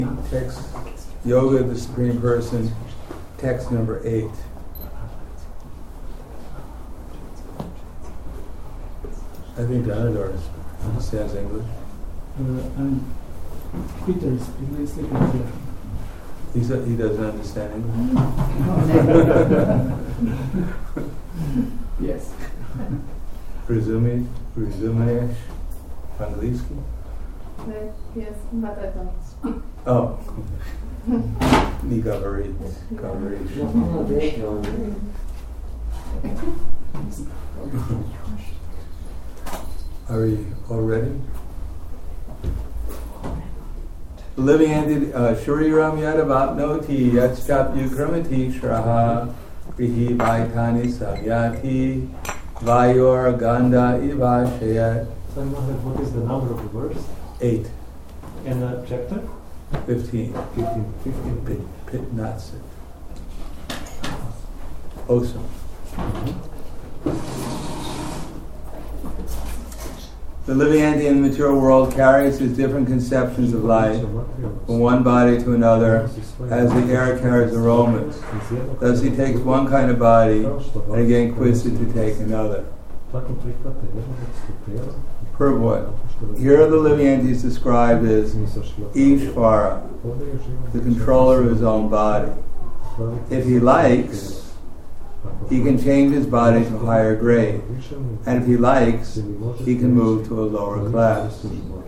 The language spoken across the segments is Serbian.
Text Yoga of the Supreme Person, text number 8. I think Danador understands English. Peter is sleeping here. He doesn't understand English? Yes. Presume Angliski? Yes, but I don't speak. Oh. Ni говорит. Are we all ready? The living entity, Shariram Yadavapnoti Yatschap Yukramati Shraha Krihi Vaitani Samyati Vayor Ganda Ivashayat. So what is the number of the verse? 8. And the chapter? 15. 15. Pit Natsa. Awesome. The living entity in the material world carries his different conceptions of life from one body to another as the air carries aromas. Thus he takes one kind of body and again quits it to take another. Purport. Here the living entity is described as Ishvara, the controller of his own body. If he likes, he can change his body to a higher grade, and if he likes, he can move to a lower class.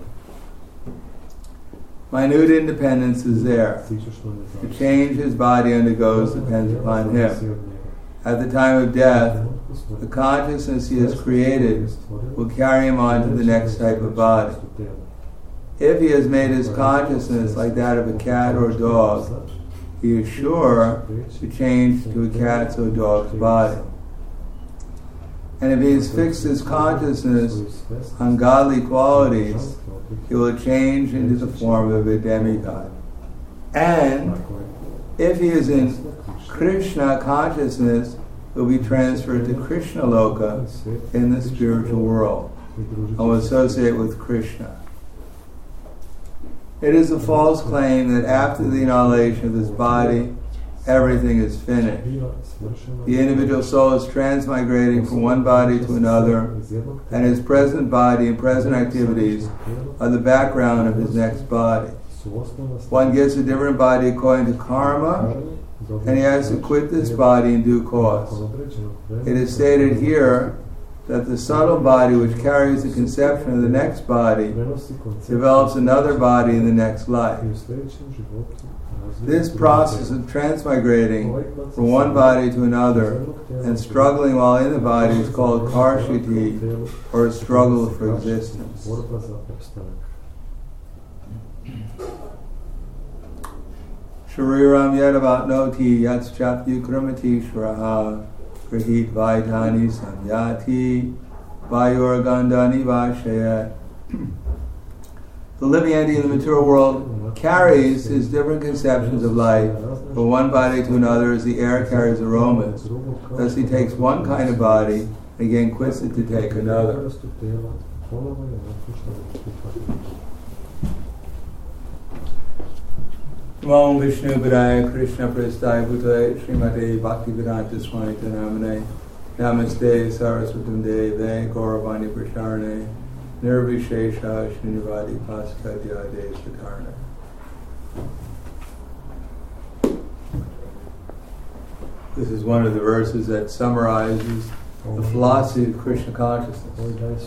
Minute independence is there. The change his body undergoes depends upon him. At the time of death, the consciousness he has created will carry him on to the next type of body. If he has made his consciousness like that of a cat or a dog, he is sure to change to a cat's or dog's body. And if he has fixed his consciousness on godly qualities, he will change into the form of a demigod. And if he is in Krishna consciousness, will be transferred to Krishna Loka in the spiritual world and will associate with Krishna. It is a false claim that after the annihilation of this body, everything is finished. The individual soul is transmigrating from one body to another, and his present body and present activities are the background of his next body. One gets a different body according to karma, and he has to quit this body in due course. It is stated here that the subtle body which carries the conception of the next body develops another body in the next life. This process of transmigrating from one body to another and struggling while in the body is called karshiti, or a struggle for existence. Shariram Yadavatnoti Yatschap Yukramati Shraha Krihit Vaitani Samyati Vayor Gandani Vashayat. The living entity in the material world carries his different conceptions of life from one body to another as the air carries aromas. Thus he takes one kind of body and again quits it to take another. Om Vishnu Padaya Krishna Prestaya Bhutaya Srimate Bhaktivedanta Swami Namane Namaste Saraswatam Deve Gauravani Prasharane Nirvishesha Srinivadi Paskadya Desakarna. This is one of the verses that summarizes the philosophy of Krishna consciousness.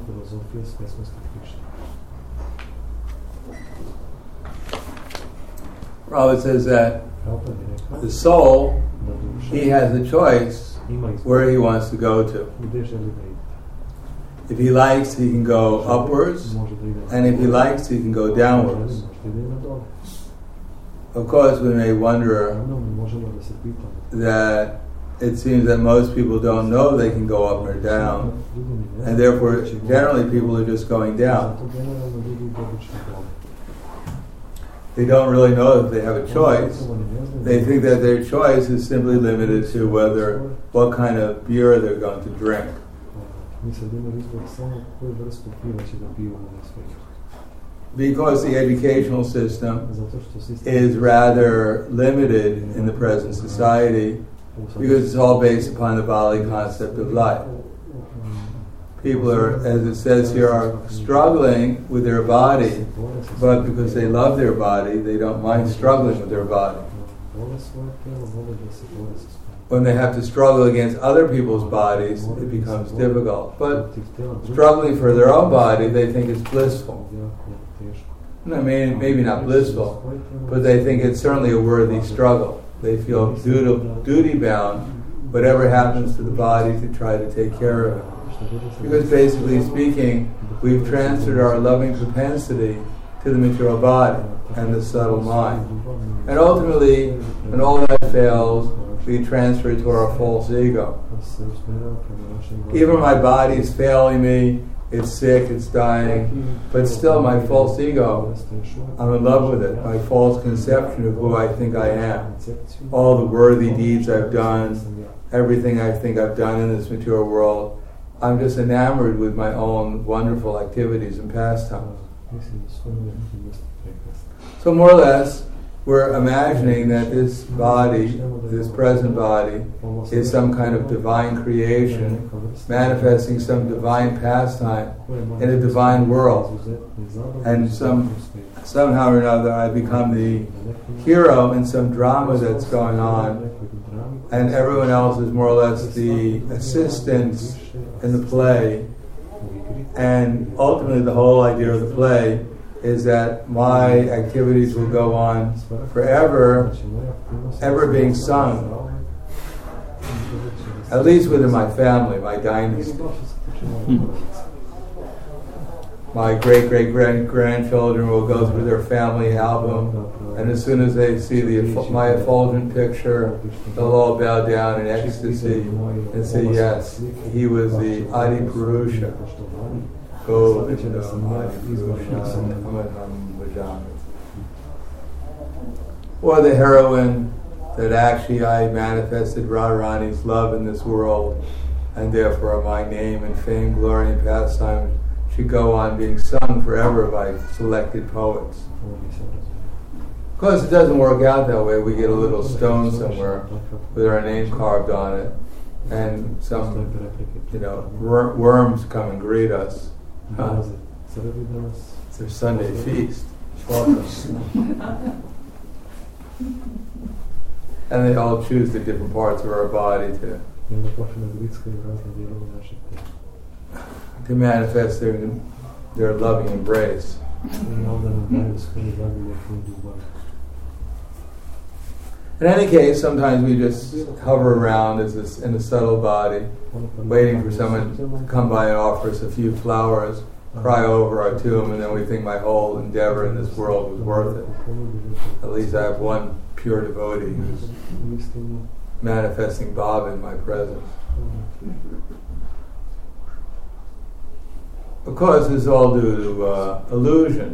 Prabhupada says that the soul, he has a choice where he wants to go to. If he likes, he can go upwards, and if he likes, he can go downwards. Of course, we may wonder that it seems that most people don't know they can go up or down, and therefore, generally, people are just going down. They don't really know that they have a choice. They think that their choice is simply limited to what kind of beer they're going to drink. because the educational system Zato što sistem is rather limited in the present society, because it's all based upon the Bali concept of life. People are, as it says here, are struggling with their body, but because they love their body, they don't mind struggling with their body. vole svoje tijelo, vole da se bore sa svojim. When they have to struggle against other people's bodies, it becomes difficult. But Protiv tijela drugih struggling for their own body, they think it's blissful. jako teško. I mean, maybe not blissful, but they think it's certainly a worthy struggle. They feel duty-bound, whatever happens to the body, to try to take care of it. Because basically speaking, we've transferred our loving propensity to the material body and the subtle mind. And ultimately, when all that fails, we transfer it to our false ego. Even my body is failing me, it's sick, it's dying, but still my false ego, I'm in love with it, my false conception of who I think I am. All the worthy deeds I've done, everything I think I've done in this material world, I'm just enamored with my own wonderful activities and pastimes. So more or less, we're imagining that this body, this present body, is some kind of divine creation, manifesting some divine pastime in a divine world. And somehow or another I become the hero in some drama that's going on, and everyone else is more or less the assistants in the play. And ultimately the whole idea of the play is that my activities will go on forever, ever being sung, at least within my family, my dynasty. My great-great-grandchildren will go through their family album, and as soon as they see my effulgent picture, they'll all bow down in ecstasy and say, yes, he was the Adi Purusha. Or the heroine that actually I manifested Radharani's love in this world, and therefore my name and fame, glory and pastime should go on being sung forever by selected poets. Of course, it doesn't work out that way. We get a little stone somewhere with our name carved on it, and some, worms come and greet us. It's their Sunday feast. And they all choose the different parts of our body to manifest their loving embrace. In any case, sometimes we just hover around in a subtle body, waiting for someone to come by and offer us a few flowers, cry over our tomb, and then we think my whole endeavor in this world was worth it. At least I have one pure devotee who's manifesting Baba in my presence. Of course, this is all due to illusion.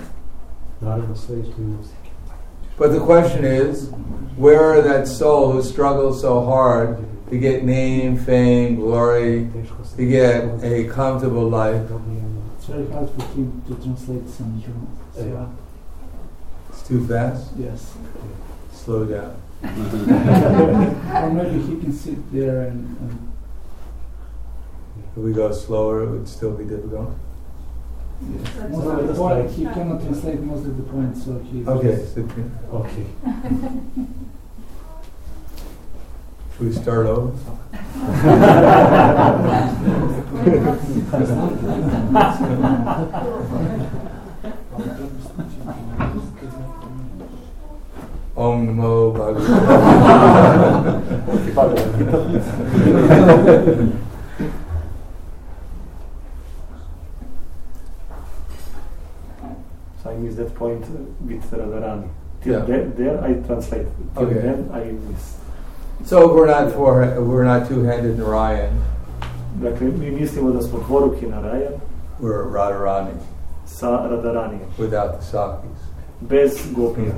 But the question is, where that soul who struggles so hard to get name, fame, glory, to get a comfortable life? It's very hard for him to translate some German. So, It's too fast? yes. Slow down. Or maybe he can sit there and If we go slower, it would still be difficult. yes. Most of the point, he cannot translate most of the points, so he Okay, just, so Okay. should we start over? Om Namo Bhagavate. So I missed that point with Radharani. Yeah. There I translate. Till Okay. then I miss. So we're not two-handed Narayan. Dakle, mi mislimo da smo dvoruki Narayan We're Radharani sa Radharanijem, without the Sakis. bez gopija.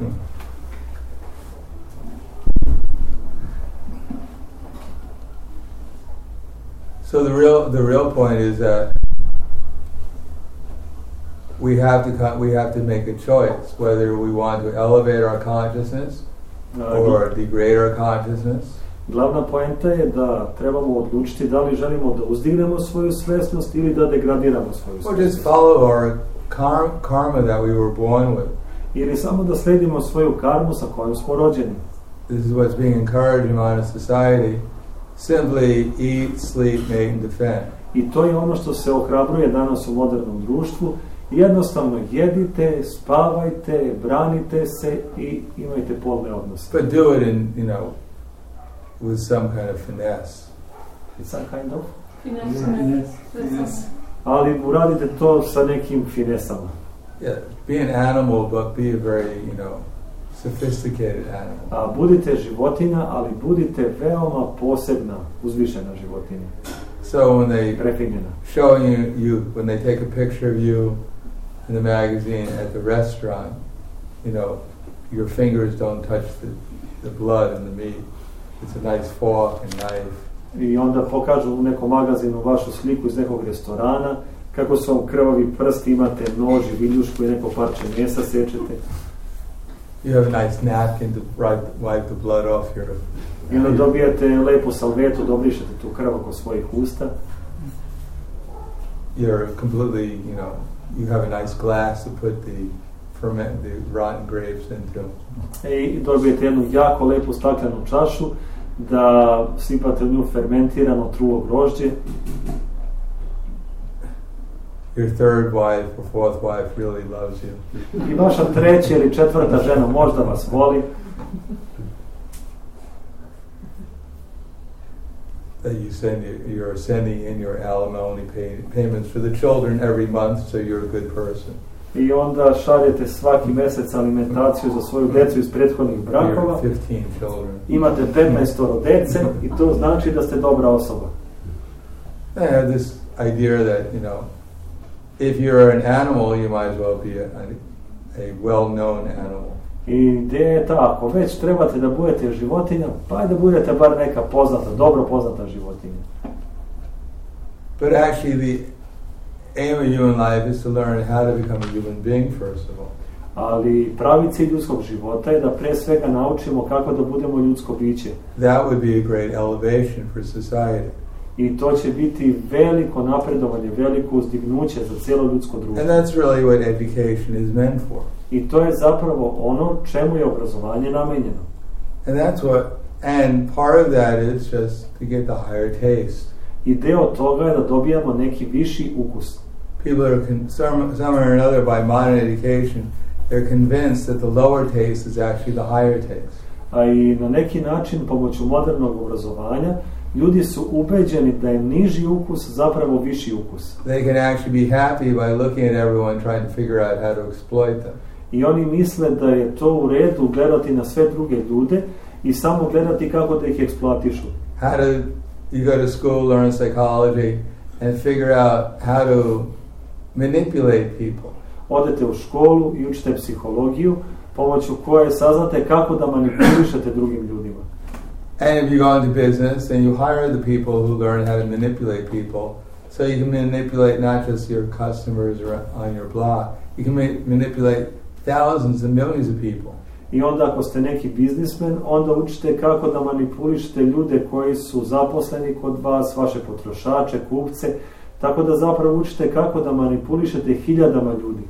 So the real point is that we have to make a choice whether we want to elevate our consciousness or degrade our consciousness. Glavna poenta je da trebamo odlučiti da li želimo da uzdignemo svoju svjesnost ili da degradiramo svoju svjesnost. Or just follow our karma that we were born with. Ili samo da sledimo svoju karmu sa kojom smo rođeni. This is what's being encouraged in modern society. Simply eat, sleep, mate, and defend. I to je ono što se ohrabruje danas u modernom društvu. Jednostavno jedite, spavajte, branite se i imajte polne odnose. But do it in, with some kind of finesse. Some kind of? Finesse. Ali uradite to sa nekim finesama. Yeah, be an animal, but be a very, sophisticated animal. A budite životinja, ali budite veoma posebna, uzvišena životinja. So when they prefinjena. showing you, when they take a picture of you in the magazine at the restaurant, your fingers don't touch the blood and the meat. It's a nice fork and knife. I onda pokažu u nekom magazinu vašu sliku iz nekog restorana, kako su vam krvavi prsti, imate nož i viljušku i neko parče mesa sečete. You have a nice napkin to wipe the blood off your... I onda dobijate lepu salvetu, dobrišete tu krv oko svojih usta. You're completely, you have a nice glass to put the rotten grapes into. I dobijete jednu jako lepu staklenu čašu da sipate u nju fermentirano trulo grožđe. Your third wife or fourth wife really loves you. I vaša treća ili četvrta žena možda vas voli. That you're sending in your alimony payments for the children every month, so you're a good person. I onda šaljete svaki mjesec alimentaciju za svoju djecu iz prethodnih brakova. 15 children. Imate 15 djece i to znači da ste dobra osoba. I have this idea that, if you're an animal, you might as well be a well-known animal. I ideja je ta, ako već trebate da budete životinja, pa da budete bar neka poznata, dobro poznata životinja. But actually the aim of human life is to learn how to become a human being first of all. Ali pravi cilj ljudskog života je da pre svega naučimo kako da budemo ljudsko biće. That would be a great elevation for society. I to će biti veliko napredovanje, veliko uzdignuće za cijelo ljudsko društvo. And that's really what education is meant for. I to je zapravo ono čemu je obrazovanje namenjeno. And part of that is just to get the higher taste. I deo toga je da dobijamo neki viši ukus. People are, somehow or another, by modern education, they're convinced that the lower taste is actually the higher taste. A i na neki način, pomoću modernog obrazovanja, ljudi su ubeđeni da je niži ukus zapravo viši ukus. They can actually be happy by looking at everyone trying to figure out how to exploit them. I oni misle da je to u redu gledati na sve druge ljude i samo gledati kako da ih eksploatišu. You go to school, learn psychology, and figure out how to manipulate people. Odete u školu i učite psihologiju, pomoću koje saznate kako da manipulišete drugim ljudima. And if you go into business, then you hire the people who learn how to manipulate people, so you can manipulate not just your customers on your block, you can manipulate thousands and millions of people. I onda ako ste neki biznismen, onda učite kako da manipulišete ljude koji su zaposleni kod vas, vaše potrošače, kupce, tako da zapravo učite kako da manipulišete hiljadama ljudi.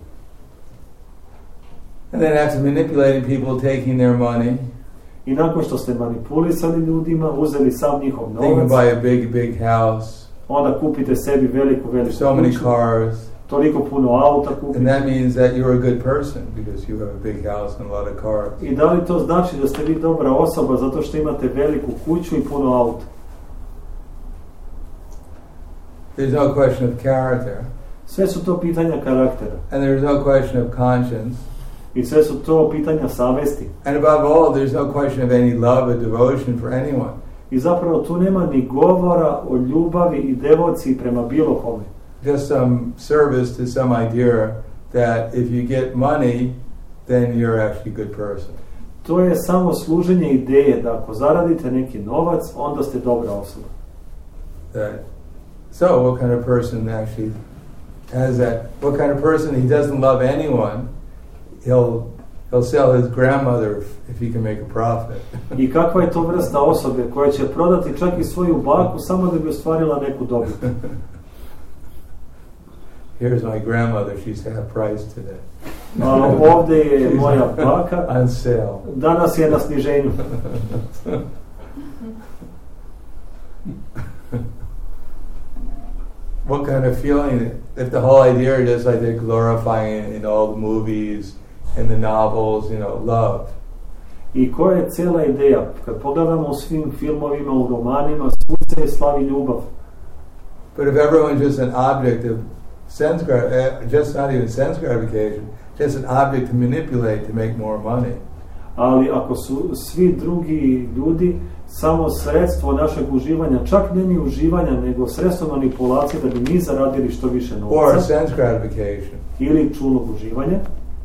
And then after manipulating people, taking their money, i nakon što ste manipulisali ljudima, uzeli sam njihov novac, they can buy a big house, onda kupite sebi veliku so many cars, toliko puno auta kupite. And that means that you're a good person because you have a big house and a lot of cars. I da li to znači da ste vi dobra osoba zato što imate veliku kuću i puno auta? There's no question of character. Sve su to pitanja karaktera. And there's no question of conscience. I sve su to pitanja savesti. And above all, there's no question of any love or devotion for anyone. I zapravo tu nema ni govora o ljubavi i devociji prema bilo kome. Just some service to some idea that if you get money, then you're actually a good person. To je samo služenje ideje da ako zaradite neki novac, onda ste dobra osoba. So what kind of person actually has that, what kind of person, he doesn't love anyone, he'll sell his grandmother if he can make a profit. I kakva je to vrsta osobe koja će prodati čak i svoju baku samo da bi ostvarila neku dobit. Here's my grandmother, she's half price today. Ovdje je moja baka, On sale. danas je na sniženju. What kind of feeling, if the whole idea is just like they're glorifying in all the movies and the novels, love. I koja je cijela ideja? Kad pogledamo u svim filmovima, u romanima, svud se slavi ljubav. But if everyone's just an object of sense just not even sense gratification, just an object to manipulate to make more money. Ali ako su svi drugi ljudi samo sredstvo našeg uživanja, čak ne ni uživanja, nego sredstvo manipulacije da bi mi zaradili što više novca. Or sense gratification. Ili čulog uživanja.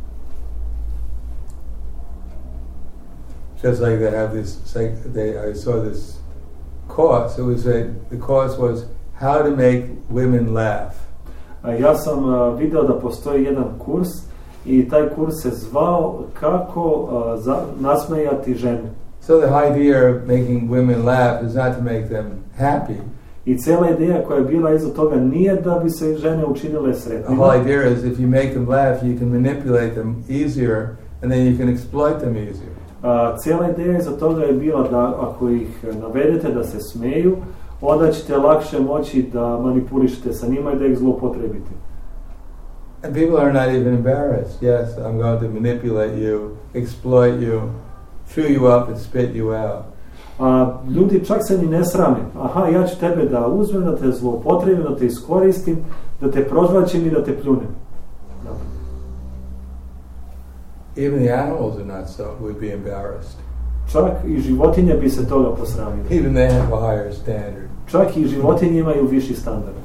Just like they have this, I saw this course. The course was how to make women laugh. Ja sam video da postoji jedan kurs i taj kurs se zvao kako nasmejati žene. So the idea of making women laugh is not to make them happy. I cijela ideja koja je bila iza toga nije da bi se žene učinile sretnima. The whole idea is if you make them laugh, you can manipulate them easier and then you can exploit them easier. Cijela ideja iza toga je bila da ako ih navedete da se smeju, onda ćete lakše moći da manipulišete sa njima i da ih zloupotrebite. And people are not even embarrassed. Yes, I'm going to manipulate you, exploit you, chew you up and spit you out. Ljudi čak se ni ne srame. Aha, ja ću tebe da uzmem, da te zloupotrebim, da te iskoristim, da te prožvaćim i da te pljunem. Even the animals are not so, would be embarrassed. Čak i životinje bi se toga posramile. Even they have a higher standard. Čak i životinje imaju viši standard.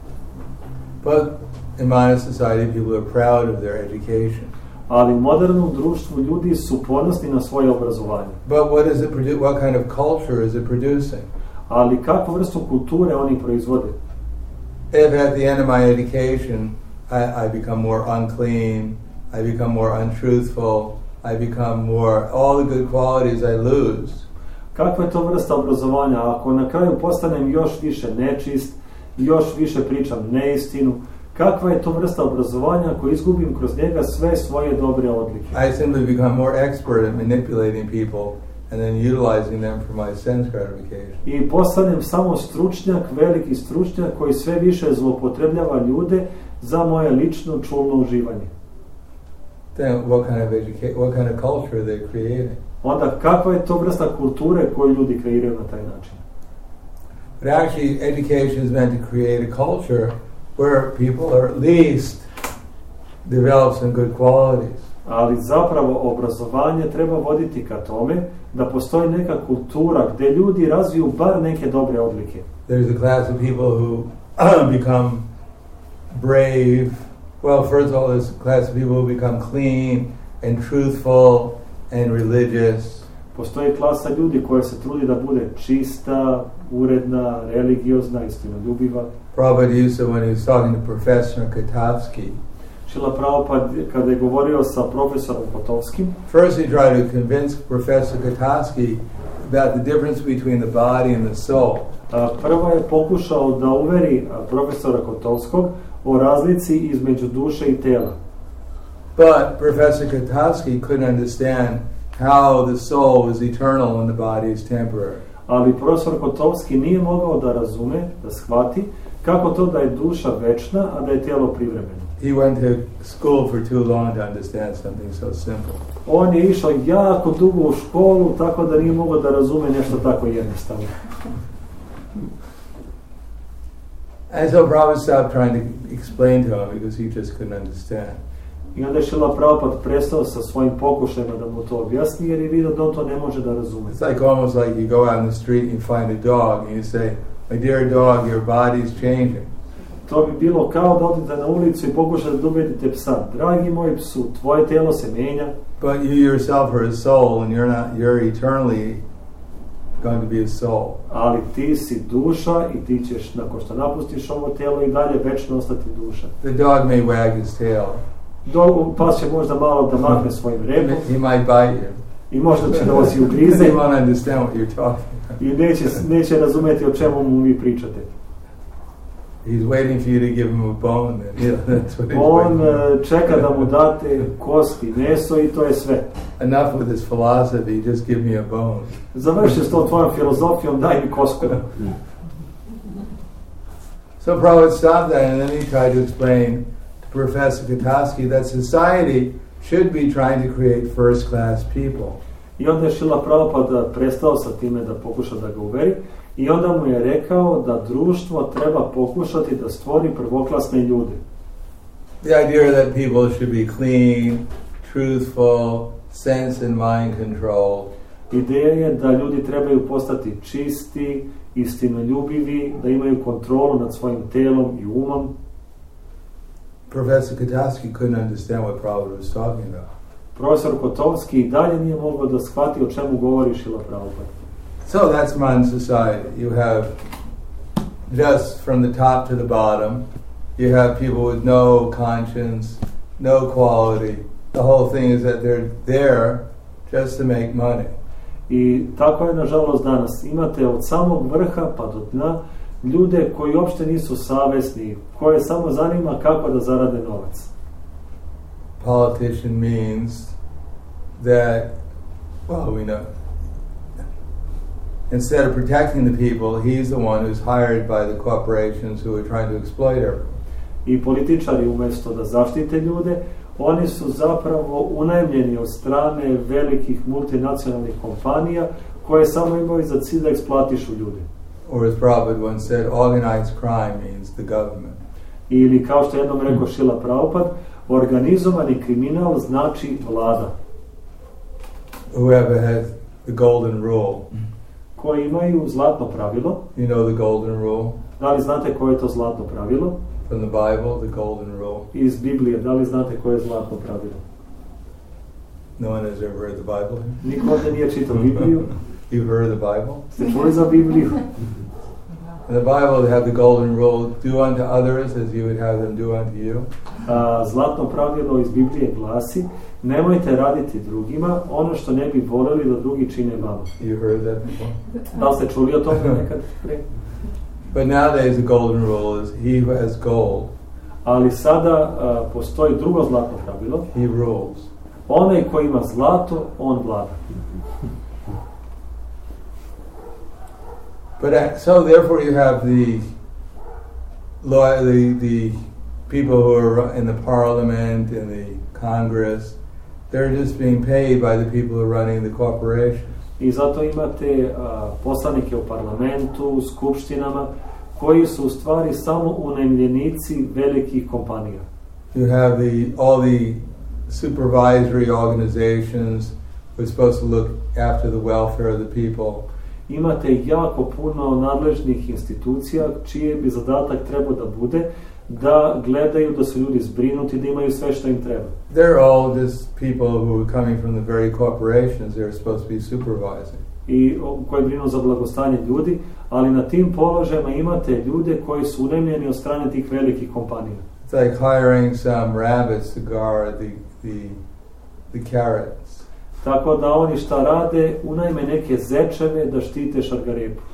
But in modern society, people are proud of their education. Ali u modernom društvu ljudi su ponosni na svoje obrazovanje. But what kind of culture is it producing? Ali kakvu vrstu kulture oni proizvode? If at the end of my education I become more unclean, I become more untruthful, I become more, all the good qualities I lose. Kakva je to vrsta obrazovanja? Ako na kraju postanem još više nečist, još više pričam neistinu, kakva je to vrsta obrazovanja ako izgubim kroz njega sve svoje dobre odlike? I simply become more expert at manipulating people and then utilizing them for my sense gratification. I postanem samo stručnjak, veliki stručnjak koji sve više zloupotrebljava ljude za moje lično čulno uživanje. Then what kind of culture are they creating? Onda kakva je to vrsta kulture koju ljudi kreiraju na taj način? But actually, education is meant to create a culture where people are at least develop some good qualities. Ali zapravo obrazovanje treba voditi ka tome da postoji neka kultura gdje ljudi razviju bar neke dobre odlike. There's a class of people who become brave. Well, first of all, there's a class of people who become clean and truthful and religious. Postoji klasa ljudi koja se trudi da bude čista, uredna, religiozna, istinoljubiva. Prabhupada used to, when he was talking to Professor Katovsky, Šrila Prabhupada kada je govorio sa profesorom Kotovskim, first he tried to convince Professor Katovsky about the difference between the body and the soul. Prvo je pokušao da uveri profesora Kotovskog o razlici između duše i tela. But Professor Katovsky couldn't understand how the soul is eternal and the body is temporary. Ali profesor Kotovski nije mogao da razume, da shvati kako to da je duša večna, a da je tijelo privremeno. He went to school for too long to understand something so simple. On je išao jako dugo u školu, tako da nije mogao da razume nešto tako jednostavno. And so Prabhupada stopped trying to explain to him because he just couldn't understand. I onda je Šrila Prabhupada prestao sa svojim pokušajima da mu to objasni, jer je vidio da on to ne može da razume. It's like almost like you go out in the street and you find a dog and you say, "My dear dog, your body's changing." To bi bilo kao da odete na ulicu i pokušate da ubedite psa. Dragi moj psu, tvoje tijelo se mijenja. But you yourself are a soul and you're eternally going to be a soul. Ali ti si duša i ti ćeš, nakon što napustiš ovo tijelo, i dalje večno ostati duša. The dog may wag his tail. Pas će možda malo da mahne svojim repom. He might bite you. I možda će da vas i ugrize. He won't understand what you're talking about. I neće razumeti o čemu mu vi pričate. He's waiting for you to give him a bone. That's what he's On waiting. čeka da mu date kosti, meso i to je sve. Enough with his philosophy, just give me a bone. Završi s tom tvojom filozofijom, daj mi kosku. So Prabhupada stopped that, and then he tried to explain to Professor Kataski that society should be trying to create first-class people. I onda je Šrila Prabhupada prestao sa time da pokuša da ga uveri i onda mu je rekao da društvo treba pokušati da stvori prvoklasne ljude. The idea that people should be clean, truthful, sense and mind controlled. Ideja je da ljudi trebaju postati čisti, istinoljubivi, da imaju kontrolu nad svojim telom i umom. Professor Kataski couldn't understand what Prabhupada was talking about. Profesor Kotovski i dalje nije mogao da shvati o čemu govori Šrila Prabhupada. So that's modern society. You have just from the top to the bottom, you have people with no conscience, no quality. The whole thing is that they're there just to make money. I tako je nažalost danas. Imate od samog vrha pa do dna ljude koji uopšte nisu savesni, koje samo zanima kako da zarade novac. Politician means that, well, we know, instead of protecting the people, he's the one who's hired by the corporations who are trying to exploit everyone. I političari umjesto da zaštite ljude, oni su zapravo unajmljeni od strane velikih multinacionalnih kompanija koje samo imaju za cilj da eksploatišu ljude. Or as Prabhupada once said, organized crime means the government. Ili kao što jednom rekao Šrila Prabhupada, organizovani kriminal znači vlada. Whoever has the golden rule. Koji imaju zlatno pravilo. You know the golden rule? Da li znate koje je to zlatno pravilo? From the Bible, the golden rule. Iz Biblije, da li znate koje je zlatno pravilo? No one has ever read the Bible? Niko ovdje nije čitao Bibliju. You've heard of the Bible? Ste čuli za Bibliju? In the Bible, they have the golden rule, do unto others as you would have them do unto you. Zlatno pravilo iz Biblije glasi, nemojte raditi drugima ono što ne bi voljeli da drugi čine vama. You heard that before? Da li ste čuli o tome nekad pre? But nowadays the golden rule is he who has gold. Ali sada postoji drugo zlatno pravilo. He rules. Onaj ko ima zlato, on vlada. But so therefore you have the people who are in the parliament, in the Congress, they're just being paid by the people who are running the corporations. I zato imate poslanike u parlamentu, u skupštinama, koji su u stvari samo unajmljenici velikih kompanija. You have all the supervisory organizations who are supposed to look after the welfare of the people. Imate jako puno nadležnih institucija čiji bi zadatak trebao da bude da gledaju da su ljudi zbrinuti, da imaju sve što im treba. They're all just people who are coming from the very corporations they're supposed to be supervising. I koji brinu za blagostanje ljudi, ali na tim položajima imate ljude koji su unajmljeni od strane tih velikih kompanija. It's like hiring some rabbits to guard the carrots. Tako da oni šta rade, unajme neke zečeve da štite šargarepu.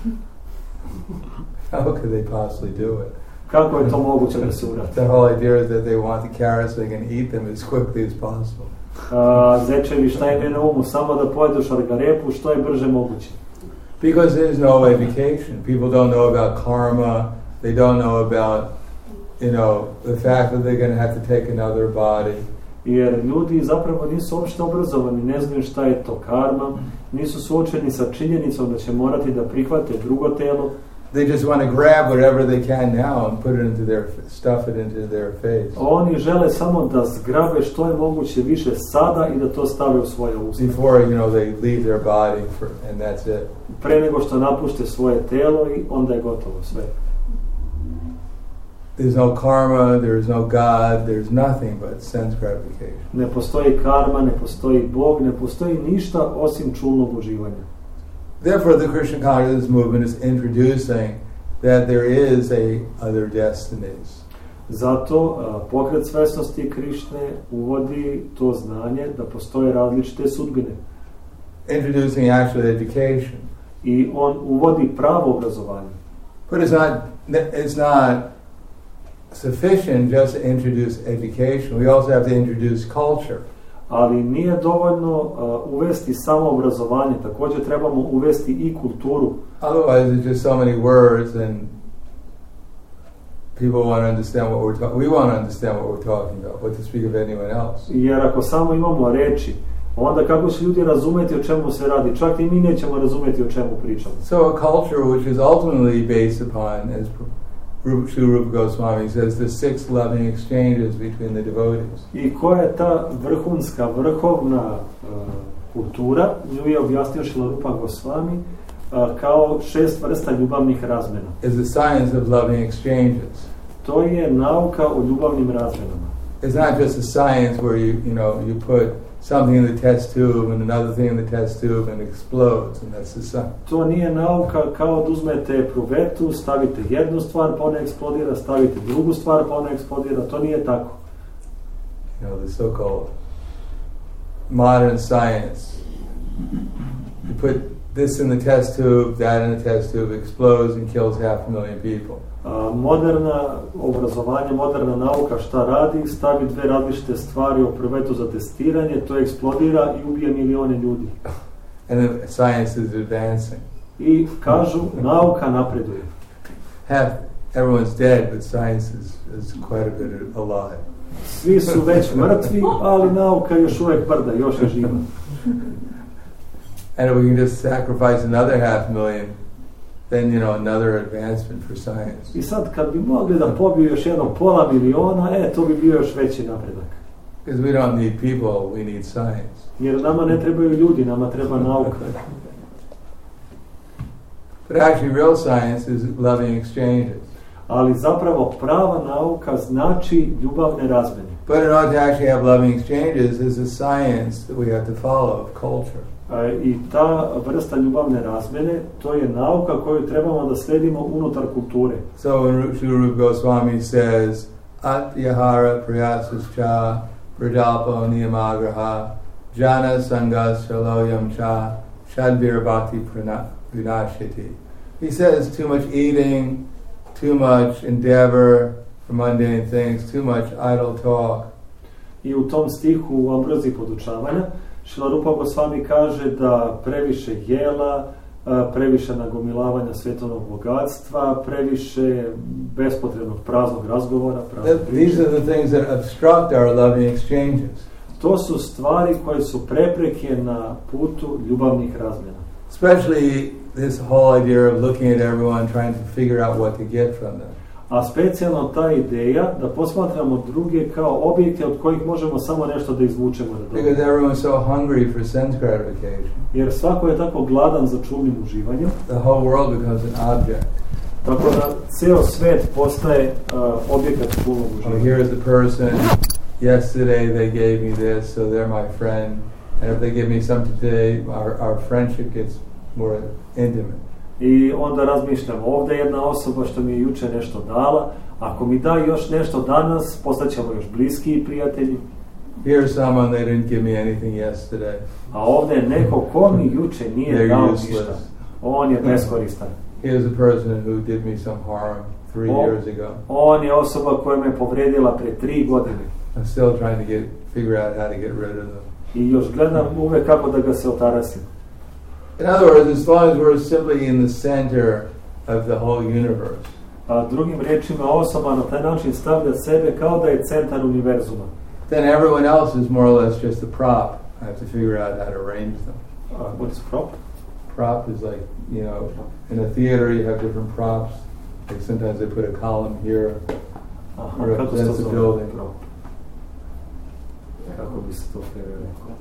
How could they possibly do it? Kako je to moguće da se uradi? The whole idea is that they want the carrots so they can eat them as quickly as possible. Zečevi šta je na umu? Samo da pojedu šargarepu što je brže moguće. Because there's no education. People don't know about karma. They don't know about, the fact that they're going to have to take another body. Jer ljudi zapravo nisu uopšte obrazovani, ne znaju šta je to karma, nisu suočeni sa činjenicom da će morati da prihvate drugo telo. They just want to grab whatever they can now and put it into stuff it into their face. Oni žele samo da zgrabe što je moguće više sada i da to stave u svoje usta. Before, they leave their body and that's it. Pre nego što napušte svoje telo i onda je gotovo sve. There's no karma, there's no God, there's nothing but sense gratification. Ne postoji karma, ne postoji Bog, ne postoji ništa osim čulnog uživanja. Therefore, the Krishna consciousness movement is introducing that there is other destinies. Zato pokret svesnosti Krišne uvodi to znanje da postoje različite sudbine. Introducing actual education. I on uvodi pravo obrazovanje. But it's not sufficient just to introduce education. We also have to introduce culture. Ali nije dovoljno uvesti samo obrazovanje, također trebamo uvesti i kulturu. Otherwise, it's just so many words, and people want to understand what we're talking. We want to understand what we're talking about. What to speak of anyone else? Jer ako samo imamo reči, onda kako će ljudi razumjeti o čemu se radi? Čak i mi nećemo razumjeti o čemu pričamo. So a culture which is ultimately based upon, as Srila Rupa Goswami says, the 6 loving exchanges between the devotees. I koja je ta vrhovna kultura? Nju je objasnio Srila Rupa Goswami kao 6 vrsta ljubavnih razmjena. Is the science of loving exchanges. To je nauka o ljubavnim razmjenama. It's not just a science where you put something in the test tube and another thing in the test tube and it explodes, and that's the science. To nije nauka kao da uzmete pruvetu, stavite jednu stvar pa ona eksplodira, stavite drugu stvar pa ona eksplodira. To nije tako. The so-called modern science. You put this in the test tube, that in the test tube, explodes and kills 500,000 people. Moderna obrazovanje, moderna nauka šta radi? Stavi 2 različite stvari u pruvetu za testiranje, to eksplodira i ubije milione ljudi. And then science is advancing. I kažu, nauka napreduje. Everyone's dead, but science is quite a bit alive. Svi su već mrtvi, ali nauka još uvijek brda, još je živa. And if we can just sacrifice another 500,000, then another advancement for science. I sad kad bi mogli da pobiju još jedno 500,000, to bi bio još veći napredak. Because we don't need people, we need science. Jer nama ne trebaju ljudi, nama treba nauka. But actually real science is loving exchanges. Ali zapravo prava nauka znači ljubavne razmjene. But in order to actually have loving exchanges is a science that we have to follow of culture. I ta vrsta ljubavne razmjene, to je nauka koju trebamo da sledimo unutar kulture. So when Srila Rupa Goswami says, Atyahara priyasascha pradalpo niyamagraha jana sangas shaloyam cha shadvir bhakti pranashiti. He says too much eating, too much endeavor for mundane things, too much idle talk. I u tom stihu u Ambrozi podučavanja Srila Rupa Goswami kaže da previše jela, previše nagomilavanja svetovnog bogatstva, previše bespotrebnog praznog razgovora. These are the things that obstruct our loving exchanges. To su stvari koje su prepreke na putu ljubavnih razmjena. Especially this whole idea of looking at everyone, trying to figure out what to get from them. A specijalno ta ideja da posmatramo druge kao objekte od kojih možemo samo nešto da izvučemo. Because everyone's so hungry for sense gratification. Jer svako je tako gladan za čulnim uživanjem. The whole world becomes an object. Tako da ceo svet postaje objekat čulnog uživanja. Here is the person, yesterday they gave me this, so they're my friend. And if they give me some today, our friendship gets more intimate. I onda razmišljam, ovdje jedna osoba što mi je juče nešto dala, ako mi da još nešto danas, postaćemo još bliskiji prijatelji. Here's someone, they didn't give me anything yesterday. A ovdje je neko ko mi juče nije dao ništa. On je beskoristan. Here's a person who did me some harm 3 years ago. On je osoba koja me povredila pre 3 godine. I'm still trying to figure out how to get rid of them. I još gledam uvek kako da ga se otarasim. In other words, as long as we're simply in the center of the whole universe. A drugim rečima, osoba na taj način stavlja sebe kao da je centar univerzuma. Then everyone else is more or less just a prop. I have to figure out how to arrange them. What is prop? Prop is like, in a theater you have different props. Like sometimes they put a column here. Represents the building. Kako bi se to rekao?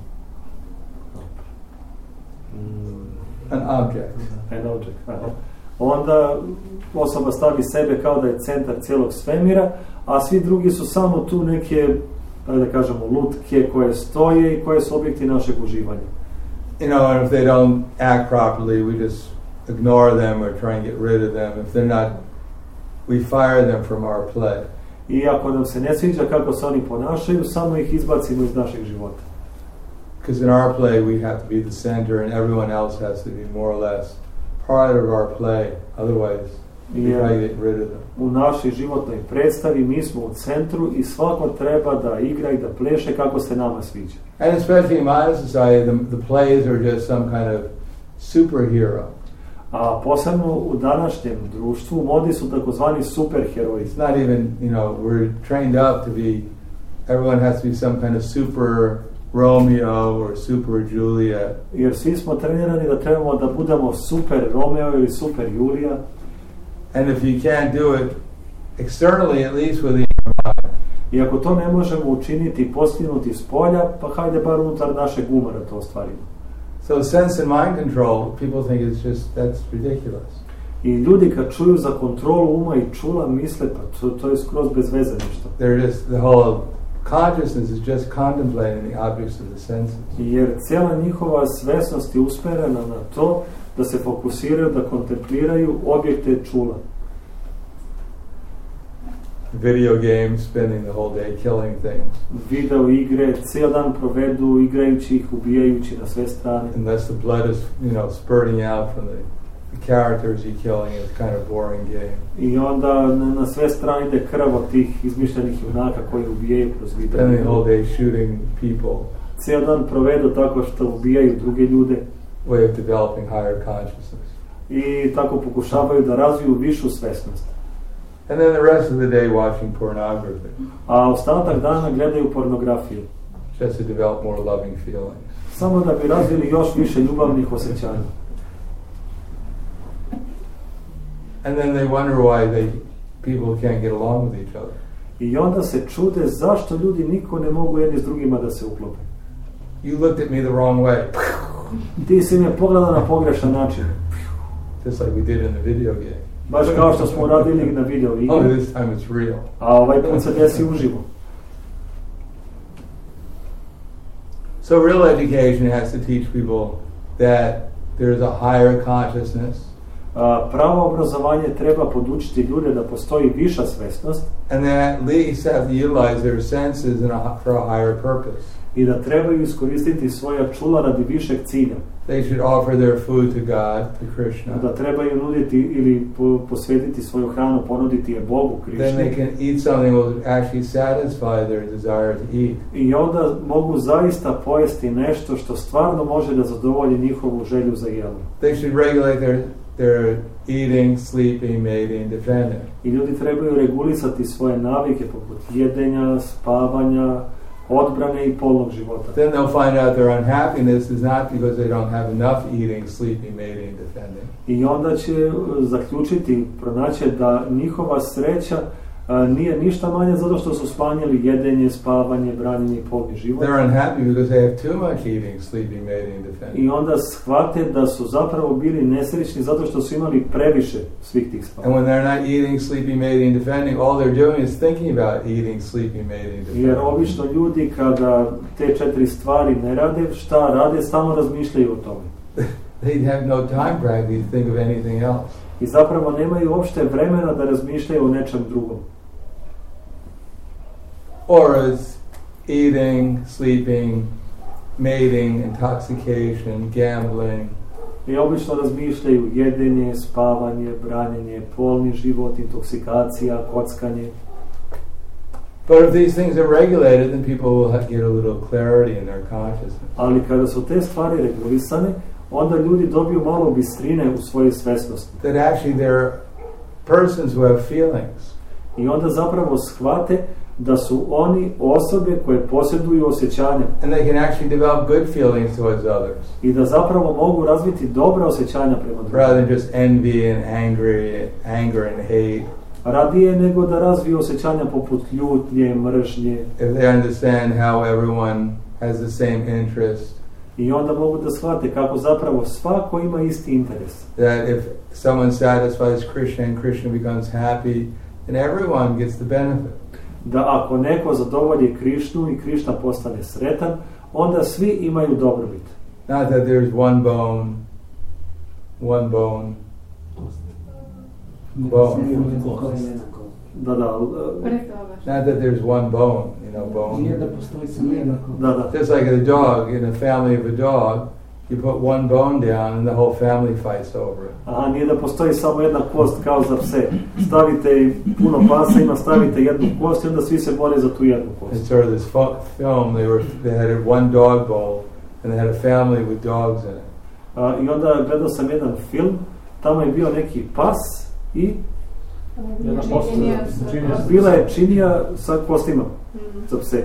An object. An object, aha. Onda osoba stavi sebe kao da je centar cijelog svemira, a svi drugi su samo tu neke, da kažemo, lutke koje stoje i koje su objekti našeg uživanja. And if they don't act properly, we just ignore them or try and get rid of them. If they're not, we fire them from our play. I ako nam se ne sviđa kako se oni ponašaju, samo ih izbacimo iz našeg života. Because in our play we have to be the center and everyone else has to be more or less part of our play. Otherwise, we try to get rid of them. U našoj životnoj predstavi mi smo u centru i svako treba da igra i da pleše kako se nama sviđa. And especially in modern society, the plays are just some kind of superhero. A posebno u današnjem društvu u modi su takozvani superheroji. It's not even, we're trained up to be, everyone has to be some kind of super Romeo or super Juliet. Jer svi smo trenirani da trebamo da budemo super Romeo ili super Julija. And if you can't do it externally, at least within your mind. I ako to ne možemo učiniti, postignuti s polja, pa hajde bar unutar našeg umora to ostvarimo. So sense and mind control, people think that's ridiculous. I ljudi kad čuju za kontrolu uma i čula misle, pa to je skroz bez veze nešto. The whole consciousness is just contemplating the objects of the senses. Jer cijela njihova svesnost je usmerena na to da se fokusiraju, da kontempliraju objekte čula. Video games, spending the whole day killing things. Video igre, cijel dan provedu igrajući ih, ubijajući na sve strane. Unless the blood is, spurting out from the characters you're killing, it's kind of boring game. I onda na sve strane ide krv od tih izmišljenih junaka koji ubijaju kroz video. Spending the whole day shooting people. Cijel dan provedu tako što ubijaju druge ljude. Way of developing higher consciousness. I tako pokušavaju da razviju višu svesnost. And then the rest of the day watching pornography. A ostatak dana gledaju pornografiju. Just to develop more loving feelings. Samo da bi razvili još više ljubavnih osjećanja. And then they wonder why people can't get along with each other. I onda se čude zašto ljudi niko ne mogu jedni s drugima da se uklope. You looked at me the wrong way. Ti si me pogledao na pogrešan način. Just like we did in the video game. Baš kao što smo radili na video igri. Oh, this time it's real. A ovaj put se desi uživo. So real education has to teach people that there's a higher consciousness. Pravo obrazovanje treba podučiti ljude da postoji viša svesnost. And they at least have to utilize their senses for a higher purpose. I da trebaju iskoristiti svoja čula radi višeg cilja. They should offer their food to God, to Krishna. Da trebaju nuditi ili posvetiti svoju hranu, ponuditi je Bogu, Krišni. Then they can eat something that will actually satisfy their desire to eat. I onda mogu zaista pojesti nešto što stvarno može da zadovolji njihovu želju za jedom. They should regulate their eating, sleeping, mating, defending. I ljudi trebaju regulisati svoje navike poput jedenja, spavanja, odbrane i polnog života. Then they'll find out their unhappiness is not because they don't have enough eating, sleeping, mating, defending. I onda će zaključiti, pronaći da njihova sreća nije ništa manje zato što su smanjili jedenje, spavanje, branjenje i polni život. They're unhappy because they have too much eating, sleeping, mating, defending. I onda shvate da su zapravo bili nesrećni zato što su imali previše svih tih stvari. And when they're not eating, sleeping, mating, defending, all they're doing is thinking about eating, sleeping, mating, defending. Jer obično ljudi kada te 4 stvari ne rade, šta rade, samo razmišljaju o tome. They have no time practically to think of anything else. I zapravo nemaju uopšte vremena da razmišljaju o nečem drugom. Or as eating, sleeping, mating, intoxication, gambling. I obično razmišljaju jedenje, spavanje, branjenje, polni život, intoksikacija, kockanje. But if these things are regulated, then people will get a little clarity in their consciousness. Ali kada su te stvari regulisane, onda ljudi dobiju malo bistrine u svojoj svesnosti. That actually they're persons who have feelings. I onda zapravo shvate da su oni osobe koje posjeduju osjećanja. And they can actually develop good feelings towards others. I da zapravo mogu razviti dobra osjećanja prema drugima. Rather than just envy and anger and hate. Radije nego da razviju osjećanja poput ljutnje, mržnje. If they understand how everyone has the same interest. I onda mogu da shvate kako zapravo svako ima isti interes. That if someone satisfies Krishna and Krishna becomes happy, then everyone gets the benefit. Da ako neko zadovolji Krišnu i Krišna postane sretan, onda svi imaju dobrobit. Not that there's one bone. Da. Not that there's one bone, bone. Nije da postoji samo jedna kost. Just like a dog, in a family of a dog, you put one bone down and the whole family fights over it. Aha, nije da postoji samo jedna kost kao za pse. Stavite puno pasa, stavite jednu kost i onda svi se bore za tu jednu kost. And sort of this film, they had one dog bowl and they had a family with dogs in it. I onda gledao sam jedan film, tamo je bio neki pas i bila je činija sa kostima za pse.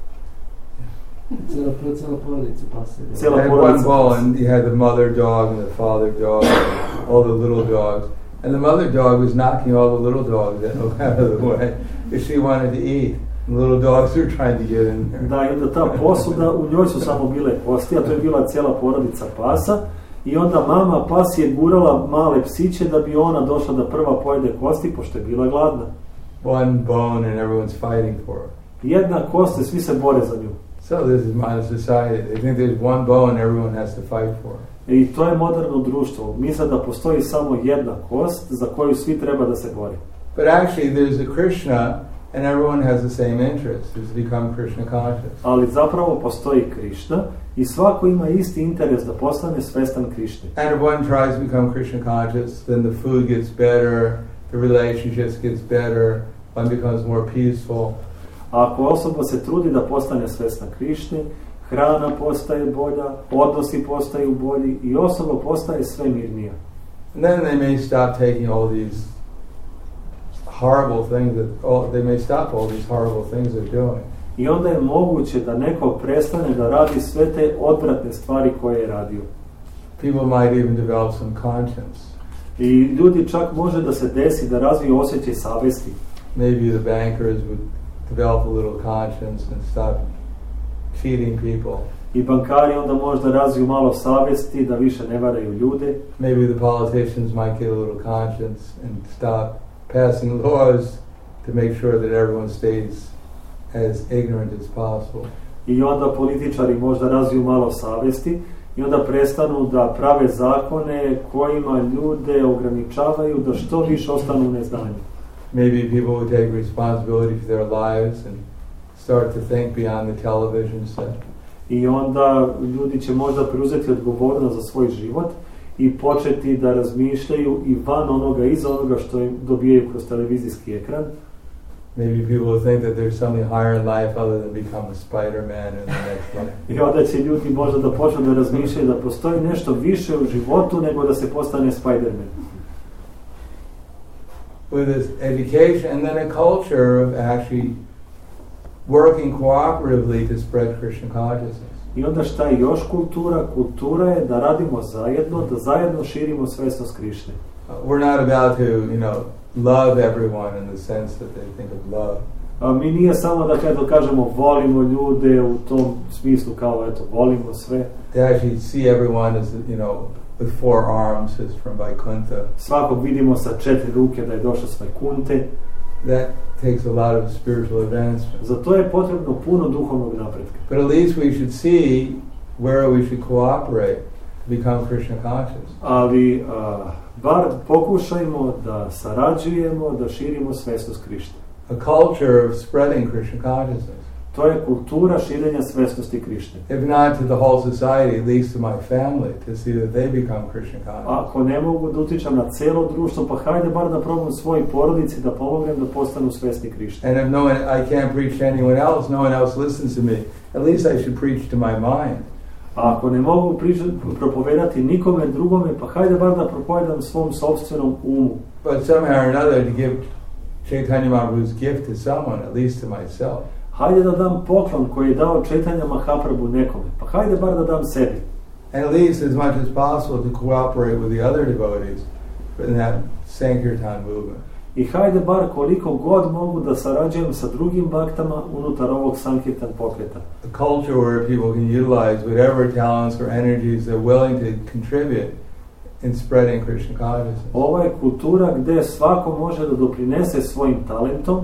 Cijela porodica pasa. They had one bowl and you had the mother dog and the father dog and all the little dogs. And the mother dog was knocking all the little dogs out of the way because she wanted to eat. And little dogs were trying to get in there. Da, i onda ta posuda, u njoj su samo bile kosti, a to je bila cijela porodica pasa. I onda mama pas je gurala male psiće da bi ona došla da prva pojede kosti, pošto je bila gladna. One bone and everyone's fighting for it. Jedna kost, svi se bore za nju. So this is modern society. They think there's one bone everyone has to fight for. I to je moderno društvo. Misle da postoji samo jedna kost za koju svi treba da se bori. But actually there's a Krishna and everyone has the same interest, is to become Krishna conscious. Ali zapravo postoji Krishna i svako ima isti interes da postane svestan Krishne. And if one tries to become Krishna conscious, then the food gets better, the relationships gets better, one becomes more peaceful. A ako osoba se trudi da postane svesna Krishne, hrana postaje bolja, odnosi postaju bolji i osoba postaje sve mirnija. And then they may stop taking all these horrible things they may stop all these horrible things they're doing. I onda je moguće da neko prestane da radi sve te odvratne stvari koje je radio. People might even develop some conscience. I ljudi čak može da se desi da razviju osjećaj savesti. Maybe the bankers would develop a little conscience and stop cheating people. I bankari onda možda razviju malo savesti da više ne varaju ljude. Maybe the politicians might get a little conscience and stop passing laws to make sure that everyone stays as ignorant as possible. I onda političari možda razviju malo savesti i onda prestanu da prave zakone kojima ljude ograničavaju da što više ostanu u neznanju. Maybe people would take responsibility for their lives and start to think beyond the television set. I onda ljudi će možda preuzeti odgovornost za svoj život i početi da razmišljaju i van onoga, iza onoga što im dobijaju kroz televizijski ekran. Maybe people will think that there's something higher in life other than become a Spider-Man in the next life. I onda će ljudi možda da počnu da razmišljaju da postoji nešto više u životu nego da se postane Spider-Man. With this education and then a culture of actually working cooperatively to spread Krishna consciousness. I onda šta je još kultura? Kultura je da radimo zajedno, da zajedno širimo svesnost Krišne. We're not about to, love everyone in the sense that they think of love. A mi nije samo da kažemo volimo ljude u tom smislu kao volimo sve. They actually see everyone as, with 4 arms as from Vaikuntha. Svakog vidimo sa 4 ruke da je došao s Vajkunte. That takes a lot of spiritual advancement. Za to je potrebno puno duhovnog napretka. But at least we should see where we should cooperate to become Krishna conscious. Ali bar pokušajmo da sarađujemo, da širimo svesnost Krišne. A culture of spreading Krishna consciousness. To je kultura širenja svesnosti Krišne. If not to the whole society, at least to my family, to see that they become Krishna conscious. Ako ne mogu da utičem na cijelo društvo, pa hajde bar da probam svojoj porodici da pomognem da postanu svesni Krišne. And if I can't preach to anyone else, no one else listens to me, at least I should preach to my mind. A ako ne mogu propovedati nikome drugome, pa hajde bar da propovedam svom sopstvenom umu. But somehow or another to give Chaitanya Mahaprabhu's gift to someone, at least to myself. Hajde da dam poklon koji je dao Chaitanya Mahaprabhu nekome, pa hajde bar da dam sebi. And at least as much as possible to cooperate with the other devotees in that Sankirtan movement. I hajde bar koliko god mogu da sarađujem sa drugim baktama unutar ovog Sankirtan pokreta. A culture where people can utilize whatever talents or energies they're willing to contribute in spreading Krishna consciousness. Ova je kultura gdje svako može da doprinese svojim talentom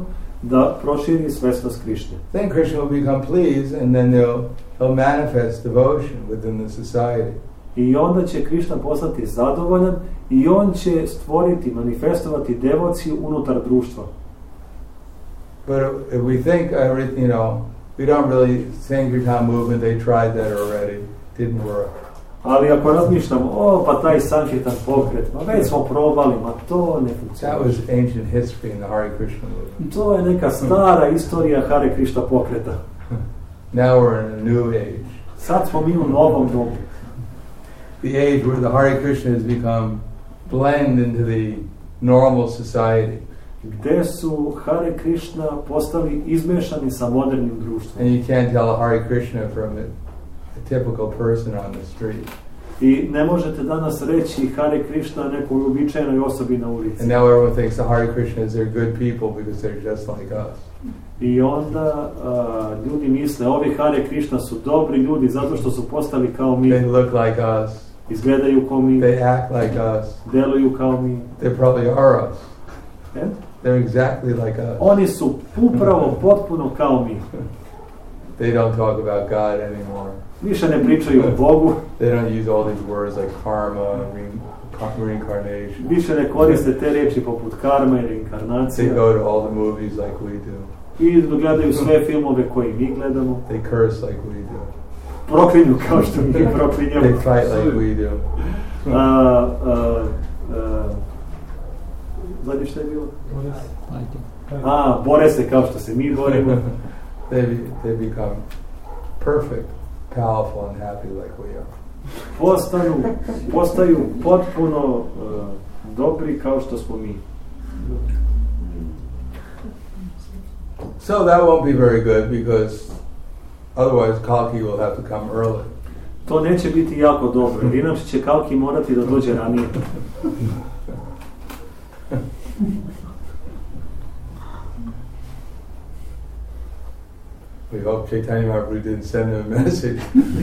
da proširi svesnost Krišne. Then Krishna will become pleased, and then he'll manifest devotion within the society. I onda će Krišna postati zadovoljan i on će stvoriti, manifestovati devociju unutar društva. But if we think, we don't really Sankirtan movement, they tried that already, didn't work. Ali ako razmišljamo, pa taj Sankirtan pokret, već smo probali, to ne funkcionira. That was ancient history in the Hare Krishna movement. To je neka stara istorija Hare Krishna pokreta. Now we're in a new age. Sad smo mi u novom dobu. The age where the Hare Krishna has become blend into the normal society. Gde su Hare Krishna postali izmešani sa modernim društvom. And you can't tell a Hare Krishna from a typical person on the street. I ne možete danas reći Hare Krishna nekoj uobičajenoj osobi na ulici. And now everyone thinks the Hare Krishnas are good people because they're just like us. I onda ljudi misle, ovi Hare Krishna su dobri ljudi zato što su postali kao mi. They look like us. Izgledaju kao mi. They act like us. Deluju kao mi. They probably are us. And? They're exactly like us. Oni su upravo potpuno kao mi. They don't talk about God anymore. Više ne pričaju o Bogu. They don't use all these words like karma, reincarnation. Više ne koriste te riječi poput karma i reinkarnacija. They go to all the movies like we do. I gledaju sve filmove koje mi gledamo. They curse like we do. Proklinju kao što mi proklinjamo. They fight like we do. Zadnje što je bilo? Bore se kao što se mi borimo. They become perfect, powerful and happy like we are. Postaju potpuno dobri kao što smo mi. So that won't be very good because otherwise Kalki will have to come early. To neće biti jako dobro, jer inače će Kalki morati da dođe ranije. We hope Chaitanya Mahaprabhu didn't send him a message.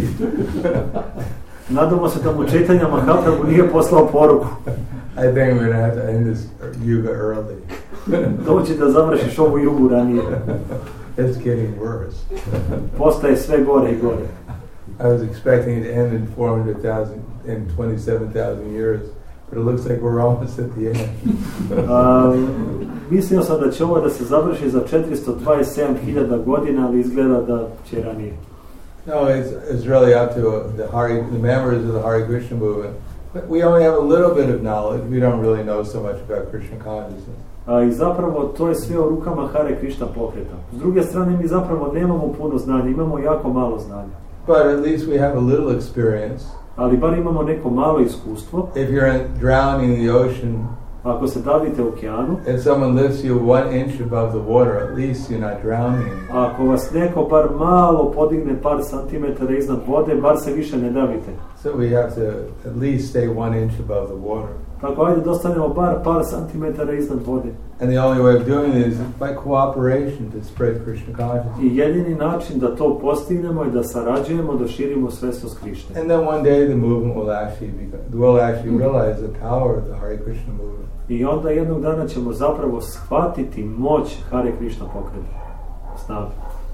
Nadamo se da mu Chaitanya Mahaprabhu nije poslao poruku. I think we're going to have to end this yuga early. Doći da završiš ovu jugu ranije. It's getting worse. Postaje sve gore i gore. I was expecting it to end in 400,000 and 27,000 years, but it looks like we're almost at the end. Mislio sam da će ovo da se završi za 427.000 godina, ali izgleda da će ranije. No, it's really up to the members of the Hare Krishna movement. But we only have a little bit of knowledge. We don't really know so much about Krishna consciousness. I zapravo to je sve u rukama Hare Krishna pokreta. S druge strane, mi zapravo nemamo puno znanja, imamo jako malo znanja. But at least we have a little experience. Ali bar imamo neko malo iskustvo. If you're drowning in the ocean, ako se davite u okeanu, if someone lifts you 1 inch above the water, at least you're not drowning. Ako vas neko bar malo podigne par santimetara iznad vode, bar se više ne davite. So we have to at least stay 1 inch above the water. Tako ajde da ostanemo bar par santimetara iznad vode. And the only way of doing it is by cooperation to spread Krishna consciousness. I jedini način da to postignemo je da sarađujemo, da širimo svesnost Krišne. And then one day the movement will actually realize the power of the Hare Krishna movement. I onda jednog dana ćemo zapravo shvatiti moć Hare Krishna pokreta. Snagu.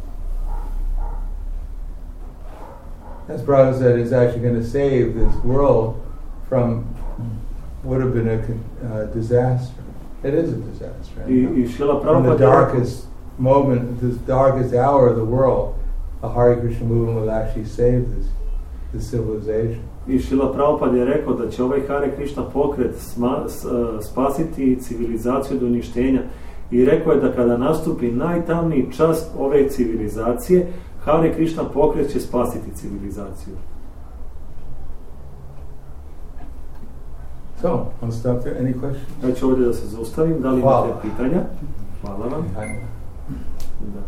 As Prabhupada said, it's actually going to save this world from would have been a disaster. It is a disaster. From the darkest moment, this darkest hour of the world, a Hare Krishna movement will actually save this civilization. I Šrila Prabhupada je rekao da će ovaj Hare Krishna pokret spasiti civilizaciju do uništenja. I rekao je da kada nastupi najtamniji čas ove civilizacije, Hare Krishna pokret će spasiti civilizaciju. So, I'll stop there. Any questions? Ja ću ovdje da se zaustavim. Da li imate pitanja? Hvala vam. Da.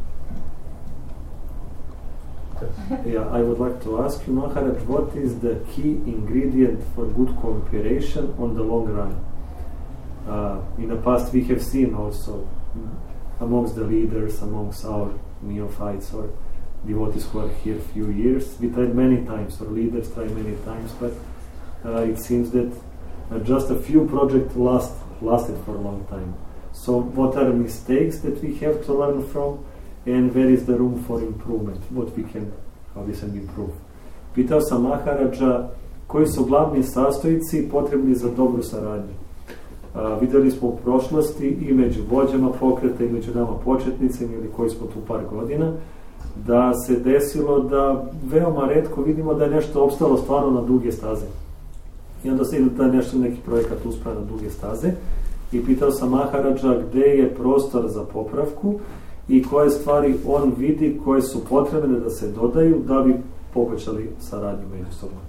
Yeah, I would like to ask you, Maharaj, what is the key ingredient for good cooperation on the long run? In the past we have seen also amongst the leaders, amongst our neophytes or devotees who are here few years, we tried many times, or leaders tried many times, but it seems that just a few projects lasted for a long time. So what are mistakes that we have to learn from and where is the room for improvement? What we can, how we can improve? Pitao sam Maharadža koji su glavni sastojci potrebni za dobru saradnju. Vidjeli smo u prošlosti i među vođama pokreta i među nama početnicima ili koji smo tu par godina, da se desilo da veoma retko vidimo da je nešto opstalo stvarno na duge staze. I onda se ide da nešto neki projekat uspra na duge staze. I pitao sam Maharadža gde je prostor za popravku i koje stvari on vidi koje su potrebne da se dodaju da bi poboljšali saradnju međusobno.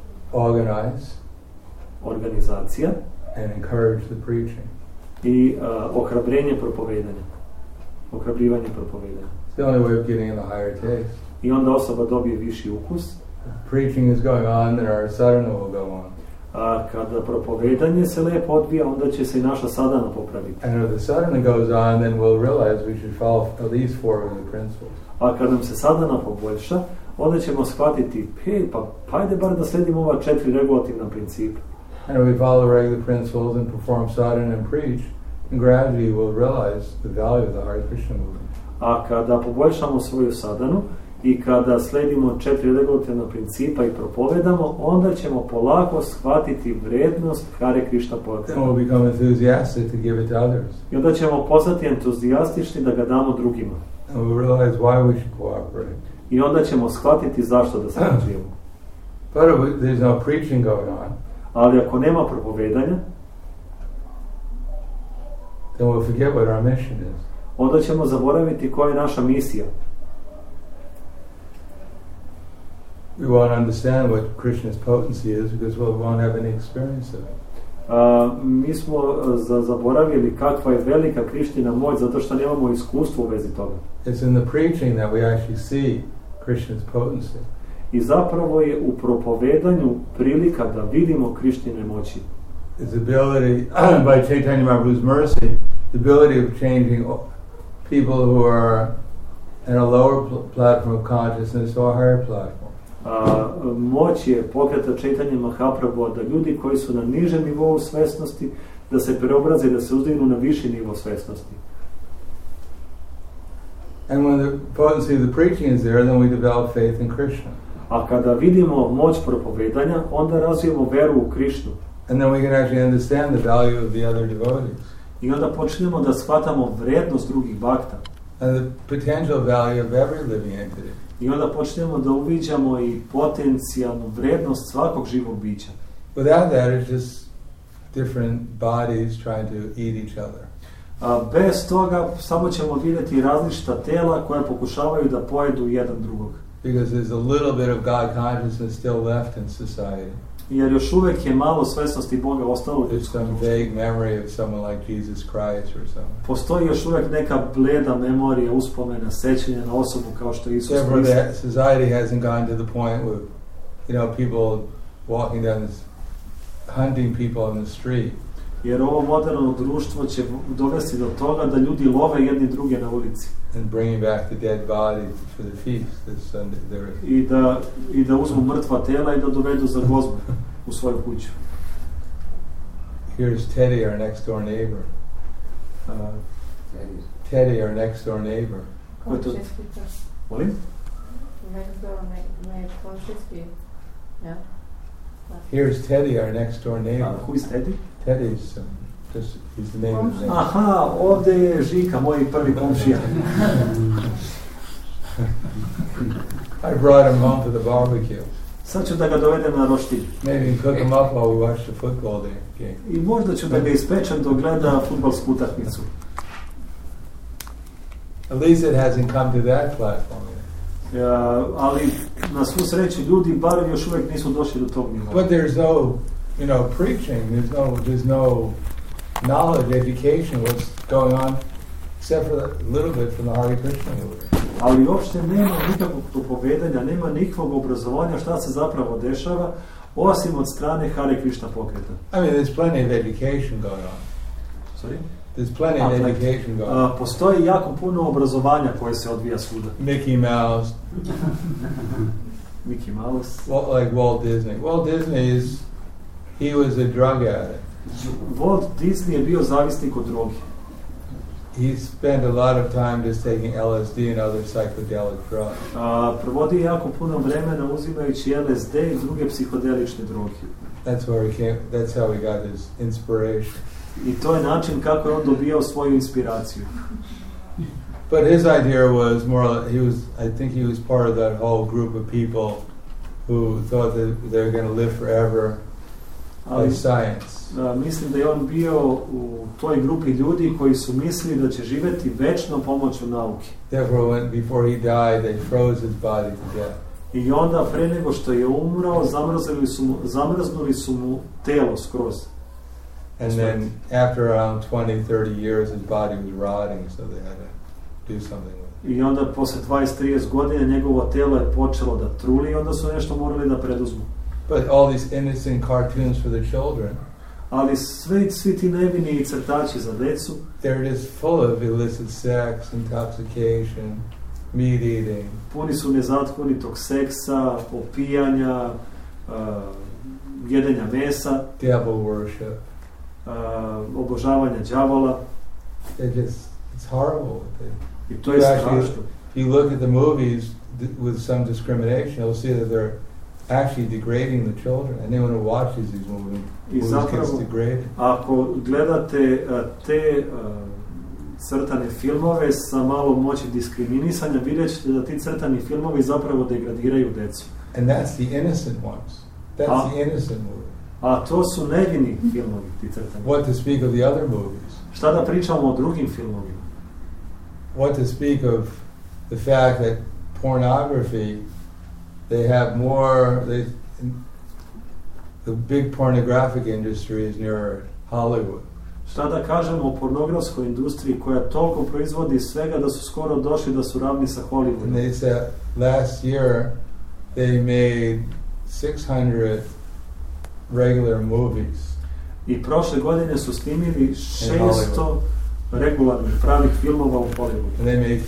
Organizacija and encourage the preaching. I ohrabrenje propovedanja. Ohrabrivanje propovedanja. It's the only way of getting the higher taste. I onda osoba dobije viši ukus. Preaching is going on, then our sadhana will go on. A kada propovedanje se lepo odvija, onda će se i naša sadhana popraviti. And if the sadhana goes on, then we'll realize we should follow at least 4 of the principles. A kad nam se sadhana poboljša, onda ćemo shvatiti, pa ajde bar da sledimo ova 4 regulativna principa. And if we follow the regular principles and perform sadhana and preach, and gradually we'll realize the value of the Hare Krishna movement. A kada poboljšamo svoju sadhanu i kada sledimo 4 regulativna principa i propovedamo, onda ćemo polako shvatiti vrednost Hare Krishna pokreta. Then we'll become enthusiastic to give it to others. I onda ćemo postati entuzijastični da ga damo drugima. And we'll realize why we should cooperate. I onda ćemo shvatiti zašto da sarađujemo. But if there's no preaching going on, ali ako nema propovedanja, then we'll forget what our mission is. Onda ćemo zaboraviti koja je naša misija. We won't understand what Krishna's potency is because we won't have any experience of it. Mi smo zaboravili kakva je velika Kriština moć zato što nemamo iskustvo u vezi toga. It's in the preaching that we actually see Krishna's potency. I zapravo je u propovedanju prilika da vidimo Krištine moći. His ability, by Chaitanya Mahaprabhu's mercy, the ability of changing people who are in a lower platform of consciousness to a higher platform. Moć je pokreta Chaitanya Mahaprabhu da ljudi koji su na nižem nivou svesnosti da se preobraze i da se uzdignu na viši nivo svesnosti. And when the potency of the preaching is there, then we develop faith in Krishna. A kada vidimo moć propovedanja, onda razvijemo veru u Krišnu. And then we can actually understand the value of the other devotees. I onda počnemo da shvatamo vrednost drugih bhakta. And the potential value of every living entity. I onda počnemo da uviđamo i potencijalnu vrednost svakog živog bića. Without that, it's just different bodies trying to eat each other. Bez toga samo ćemo vidjeti različita tela koja pokušavaju da pojedu jedan drugog. Because there's a little bit of God consciousness still left in society. Jer još uvijek je malo svesnosti Boga ostalo u There's ljudskom some društvu. vague memory of someone like Jesus Christ or something. Postoji još uvijek neka bleda memorija, uspomena, sećanja na osobu kao što je Isus Therefore, Hrist. the society hasn't gone to the point where, people walking down this, hunting people on the street. Jer ovo moderno društvo će dovesti do toga da ljudi love jedni druge na ulici. And bringing back the dead bodies for the feast this Sunday. I da uzmu mrtva tela i da dovedu za gozbu u svoju kuću. Here's Teddy, our next door neighbor. Teddy, our next door neighbor. Ko je to? Molim? Next door neighbor. Yeah. Here's Teddy, our next door neighbor. Who is Teddy? Teddy's he's the name of the name. Aha, ovdje je Žika, moj prvi komšija. I brought him home for the barbecue. Sad ću da ga dovedem na roštilj. Maybe cook him up while we watch the football game. I možda ću da ga ispečem dok gleda fudbalsku utakmicu. At least it hasn't come to that platform yet. Ali na svu sreću ljudi bar još uvijek nisu došli do tog nivoa. But there's no, preaching. There's no knowledge, education. What's going on, except for a little bit from the Hare Krishna movement. Ali uopšte nema nikakvog propovedanja, nema nikakvog obrazovanja šta se zapravo dešava, osim od strane Hare Krishna pokreta. I mean, there's plenty of education going on. Sorry? There's plenty of education going on. Postoji jako puno obrazovanja koje se odvija svuda. Mickey Mouse. Mickey Mouse. Like Walt Disney. Walt Disney he was a drug addict. Walt Disney je bio zavisnik od droge. he spent a lot of time just taking LSD and other psychedelic drugs. Provodi jako puno vremena uzimajući LSD i druge psihodelične droge. That's how he got his inspiration. I to je način kako je on dobijao svoju inspiraciju. But his idea was more, I think he was part of that whole group of people who thought that they're going to live forever by science. Mislim da je on bio u toj grupi ljudi koji su mislili da će živjeti večno pomoću nauke. Therefore, before he died, they froze his body to death. I onda pre nego što je umrao, zamrznuli su mu telo skroz. And then after around 20-30 years, his body was rotting, so they had to do something with it. I onda posle 20-30 godina njegovo telo je počelo da truli i onda su nešto morali da preduzmu. But all these innocent cartoons for the children, ali svi ti nevini crtači za decu, they're just full of illicit sex, intoxication, meat eating. Puni su nezakonitog seksa, opijanja, jedenja mesa, devil worship, obožavanja đavola. It's horrible. I to je strašno. If you look at the movies with some discrimination, you'll see that they're actually degrading the children. Anyone who watches these movies gets degraded. Ako gledate te crtane filmove sa malo moći diskriminisanja, vidjet ćete da ti crtani filmovi zapravo degradiraju decu. And that's the innocent ones. That's the innocent movie. A to su nevini filmovi, ti crtani. What to speak of the other movies? Šta da pričamo o drugim filmovima? What to speak of the fact that pornography, they have more, the big pornographic industry is near Hollywood. Šta da kažemo o pornografskoj industriji koja toliko proizvodi svega da su skoro došli da su ravni sa Hollywoodom. And they said last year they made 600 regular movies. I prošle godine su snimili 600 regularnih pravih filmova u Hollywoodu. And they made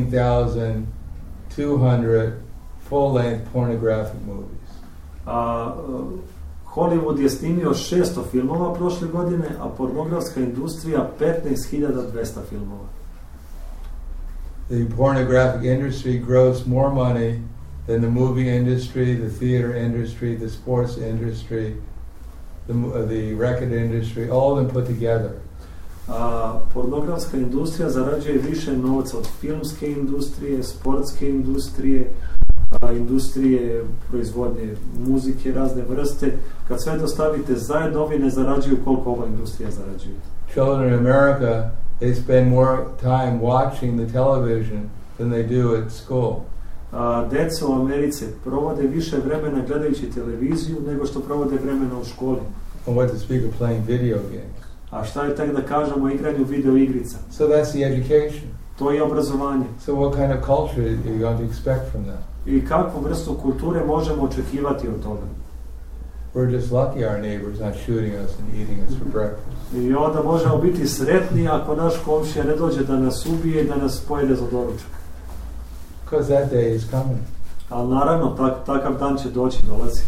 15,200 full-length pornographic movies. Hollywood je snimio 600 filmova prošle godine, a pornografska industrija 15.200 filmova. The pornographic industry grows more money than the movie industry, the theater industry, the sports industry, the record industry, all of them put together. Pornografska industrija zarađuje više novca od filmske industrije, sportske industrije, industrije proizvodnje muzike razne vrste. Kad sve to stavite zajedno, ovi ne zarađuju koliko ova industrija zarađuje. Children in America, they spend more time watching the television than they do at school. Deca u Americi provode više vremena gledajući televiziju nego što provode vremena u školi. And what to speak of playing video games. A šta je tek da kažemo o igranju video igrica? So that's the education. To je obrazovanje. So what kind of culture are you going to expect from that? I kakvu vrstu kulture možemo očekivati od toga? We're just lucky our neighbor's not shooting us and eating us for breakfast. I onda možemo biti sretni ako naš komšija ne dođe da nas ubije i da nas pojede za doručak. Because that day is coming. Ali naravno, takav dan će doći, dolazi.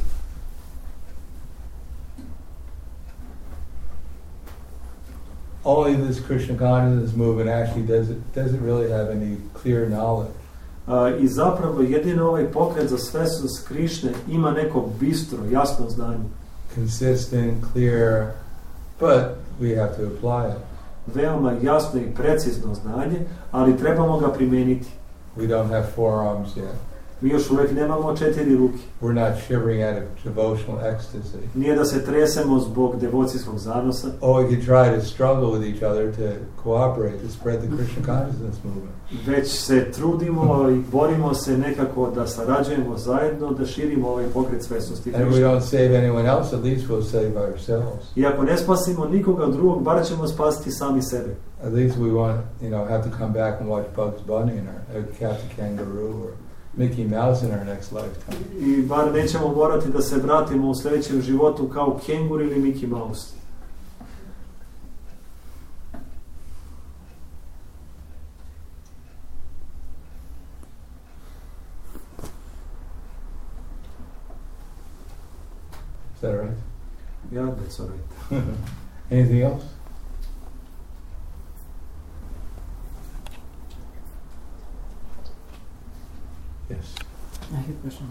Only this Krishna consciousness movement actually doesn't really have any clear knowledge. I zapravo jedino ovaj pokret za svesnost Krišne ima neko bistro, jasno znanje. Consistent, clear, but we have to apply it. Veoma jasno i precizno znanje, ali trebamo ga primijeniti. We don't have forearms yet. Mi još uvijek nemamo 4 ruke. We're not shivering out of devotional ecstasy. Nije da se tresemo zbog devocijskog zanosa. Oh, we could try to struggle with each other to cooperate, to spread the Krishna consciousness movement. Već se trudimo i borimo se nekako da sarađujemo zajedno, da širimo ovaj pokret svesnosti. And if we don't save anyone else, at least we'll save ourselves. I ako ne spasimo nikoga drugog, bar ćemo spasiti sami sebe. At least we won't, have to come back and watch Bugs Bunny or Captain Kangaroo or Mickey Mouse in our next lifetime. I bar nećemo morati da se vratimo u sljedećem životu kao kengur ili Mickey Mouse. Is that right? Yeah, that's all right. Anything else? Yes. I have a question.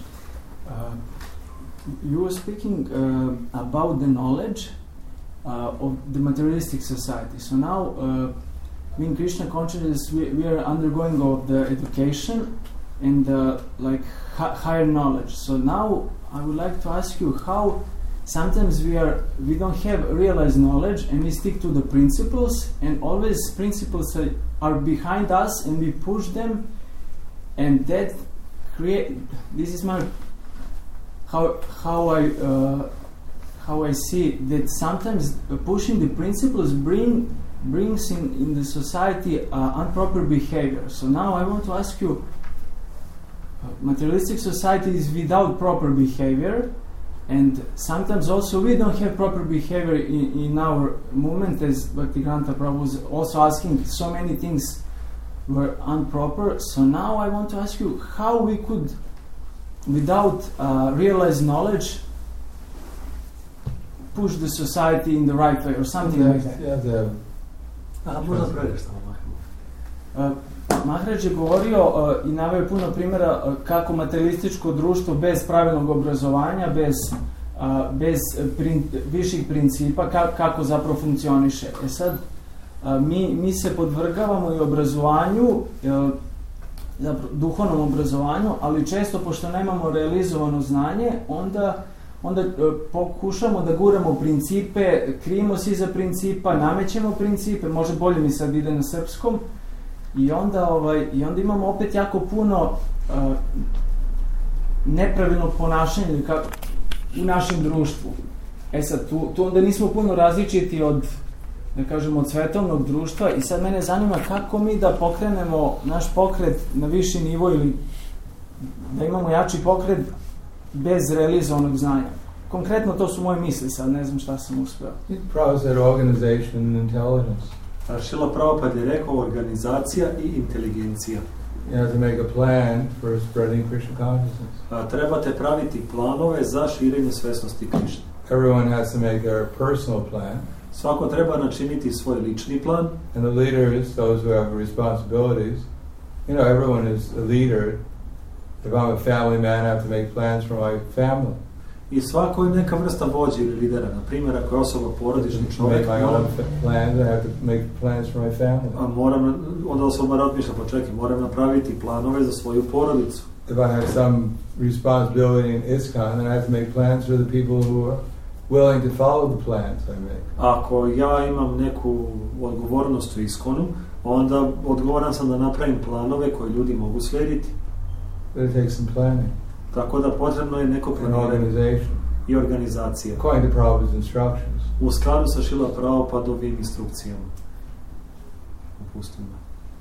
You were speaking about the knowledge of the materialistic society. So now, in Krishna consciousness, we are undergoing of the education and higher knowledge. So now, I would like to ask you how sometimes we don't have realized knowledge and we stick to the principles, and always principles are behind us and we push them, and that this is my how I see that sometimes pushing the principles brings in the society improper behavior. So now I want to ask you, materialistic society is without proper behavior, and sometimes also we don't have proper behavior in our movement, as Bhaktivedanta Prabhu was also asking, so many things were improper. So now I want to ask you how we could, without realized knowledge, push the society in the right way or something like that. Maharaj je govorio i naveo puno primjera kako materialističko društvo bez pravilnog obrazovanja, bez viših principa, kako zapravo funkcioniše. Sad, mi se podvrgavamo i obrazovanju, zapravo duhovnom obrazovanju, ali često, pošto nemamo realizovano znanje, onda pokušamo da guramo principe, krijemo se iza principa, namećemo principe, može bolje mi sad ide na srpskom, i onda imamo opet jako puno nepravilnog ponašanja u našem društvu. Sad, tu onda nismo puno različiti od svetovnog društva, i sad mene zanima kako mi da pokrenemo naš pokret na viši nivo, ili da imamo jači pokret bez realizovanog znanja. Konkretno to su moje misli, sad ne znam šta sam uspeo. Prabhupada said organization and intelligence. Šrila Prabhupada je rekao organizacija i inteligencija. You have to make a plan for spreading Krishna consciousness. Trebate praviti planove za širenje svesnosti Krišne. Everyone has to make their personal plan. Svako treba načiniti svoj lični plan. And the leaders, those who have responsibilities, everyone is a leader. If I'm a family man, I have to make plans for my family. I svako je neka vrsta vođe ili lidera. Na primjer, ako je osoba porodični čovjek, onda osoba razmišlja, moram napraviti planove za svoju porodicu. If I have some responsibility in ISKCON, then I have to make plans for the people who are willing to follow the plans I make. Ako ja imam neku odgovornost u ISKCONu, onda odgovoran sam da napravim planove koje ljudi mogu slijediti. But it takes some planning. Tako da potrebno je neko planiranje i organizacija. According to Prabhupada's instructions. U skladu sa Šrila Prabhupadovim instrukcijama. Upustimo.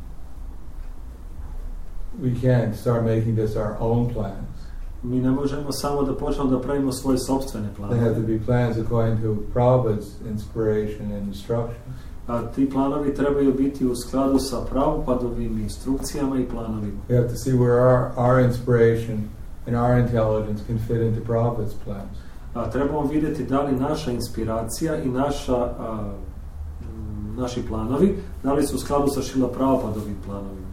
We can't start making this our own plans. Mi ne možemo samo da počnemo da pravimo svoje sopstvene planove. They have to be plans according to Prabhupada's inspiration and instructions. A ti planovi trebaju biti u skladu sa Prabhupadovim instrukcijama i planovima. We have to see where our inspiration and our intelligence can fit into Prabhupada's plans. Trebamo vidjeti da li naša inspiracija i naši planovi, da li su u skladu sa Šrila Prabhupadovim planovima.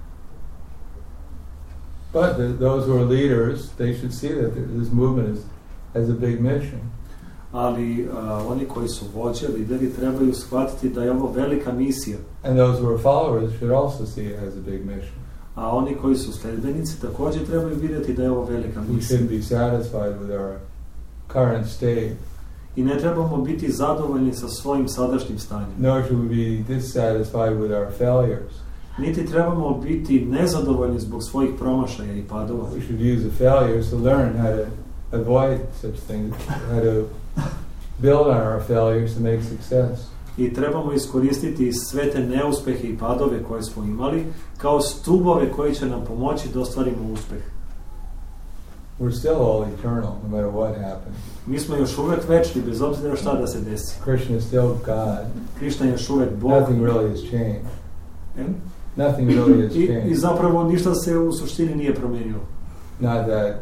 But those who are leaders, they should see that this movement has a big mission. Ali oni koji su vođe, lideri, trebaju shvatiti da je ovo velika misija. And those who are followers should also see it as a big mission. A oni koji su sljedbenici također trebaju vidjeti da je ovo velika misija. We shouldn't be satisfied with our current state. I ne trebamo biti zadovoljni sa svojim sadašnjim stanjem. Nor should we be dissatisfied with our failures. Niti trebamo biti nezadovoljni zbog svojih promašaja i padova. We should use the failures to learn how to avoid such things, how to build on our failures to make success. I trebamo iskoristiti sve te neuspehe i padove koje smo imali kao stubove koji će nam pomoći da ostvarimo uspeh. We're still all eternal, no matter what happens. Mi smo još uvijek večni, bez obzira šta da se desi. Krishna is still God. Krishna je još uvijek Bog. Nothing really has changed. Nothing really has changed. I zapravo ništa se u suštini nije promijenilo. Not that,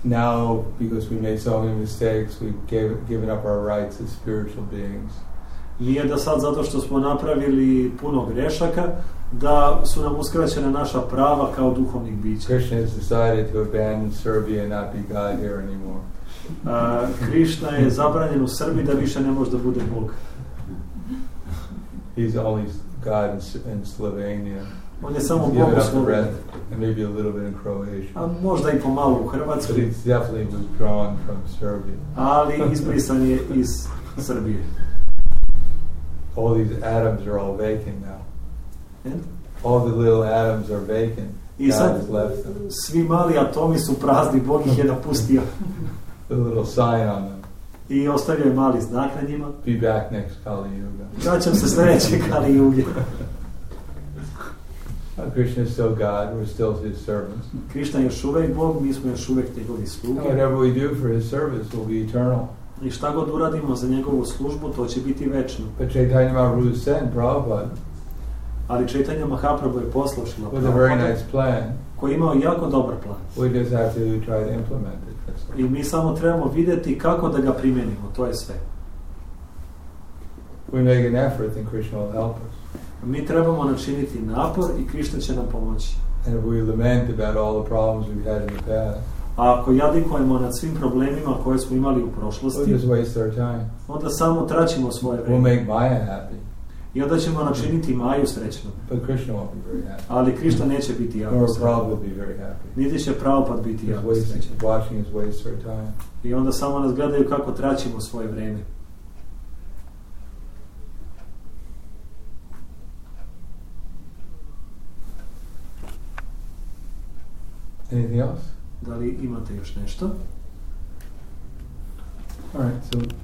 now, because we made so many mistakes, we've given up our rights as spiritual beings. Nije da sad zato što smo napravili puno grešaka, da su nam uskraćena naša prava kao duhovnih bića. Krishna has decided to abandon Serbia and not be God here anymore. Krišna je zabranjen u Srbiji da više ne može da bude Bog. He's only God in Slovenia. On je samo He's Bog given u up the Sloveniji. rest, and maybe a little bit in Croatia. A možda i pomalo u But Hrvatskoj, he's definitely withdrawn from Serbia. ali izbrisan je iz Srbije. All these atoms are all vacant now. And? All the little atoms are vacant. I God sad has left them. svi mali atomi su prazni, Bog ih je napustio. A little sign on them. I ostavio je mali znak na njima. Be back next Kali Yuga. Vraćam se sljedeće Kali Juge. Krishna is still God. We're still His servants. Krišna je još uvijek Bog, mi smo još uvijek njegovi sluge. Whatever we do for His service will be eternal. I šta god uradimo za njegovu službu, to će biti večno. But Chaitanya Mahaprabhu sent Prabhupada Ali Chaitanya Mahaprabhu je poslao Šrila with a very Prabhupada, nice plan. koji je imao jako dobar plan. We just have to try to implement it. That's all. I mi samo trebamo vidjeti kako da ga primjenimo, to je sve. We make an effort, then Krishna will help us. Mi trebamo načiniti napor i Krišna će nam pomoći. And if we lament about all the problems we've had in the past, A ako jadikujemo nad svim problemima koje smo imali u we'll prošlosti, just waste our time. onda samo traćimo svoje We'll vreme. make Maya happy, I onda ćemo načiniti Maju srećnom. but Krishna won't be very happy. Ali Krišna neće biti jako Nor srećan. Prabhupada will be very happy. Niti će Prabhupada biti Just jako srećan. watching us waste our time. I onda samo nas gledaju kako traćimo svoje vreme. Anything else? Da li imate još nešto? All right, so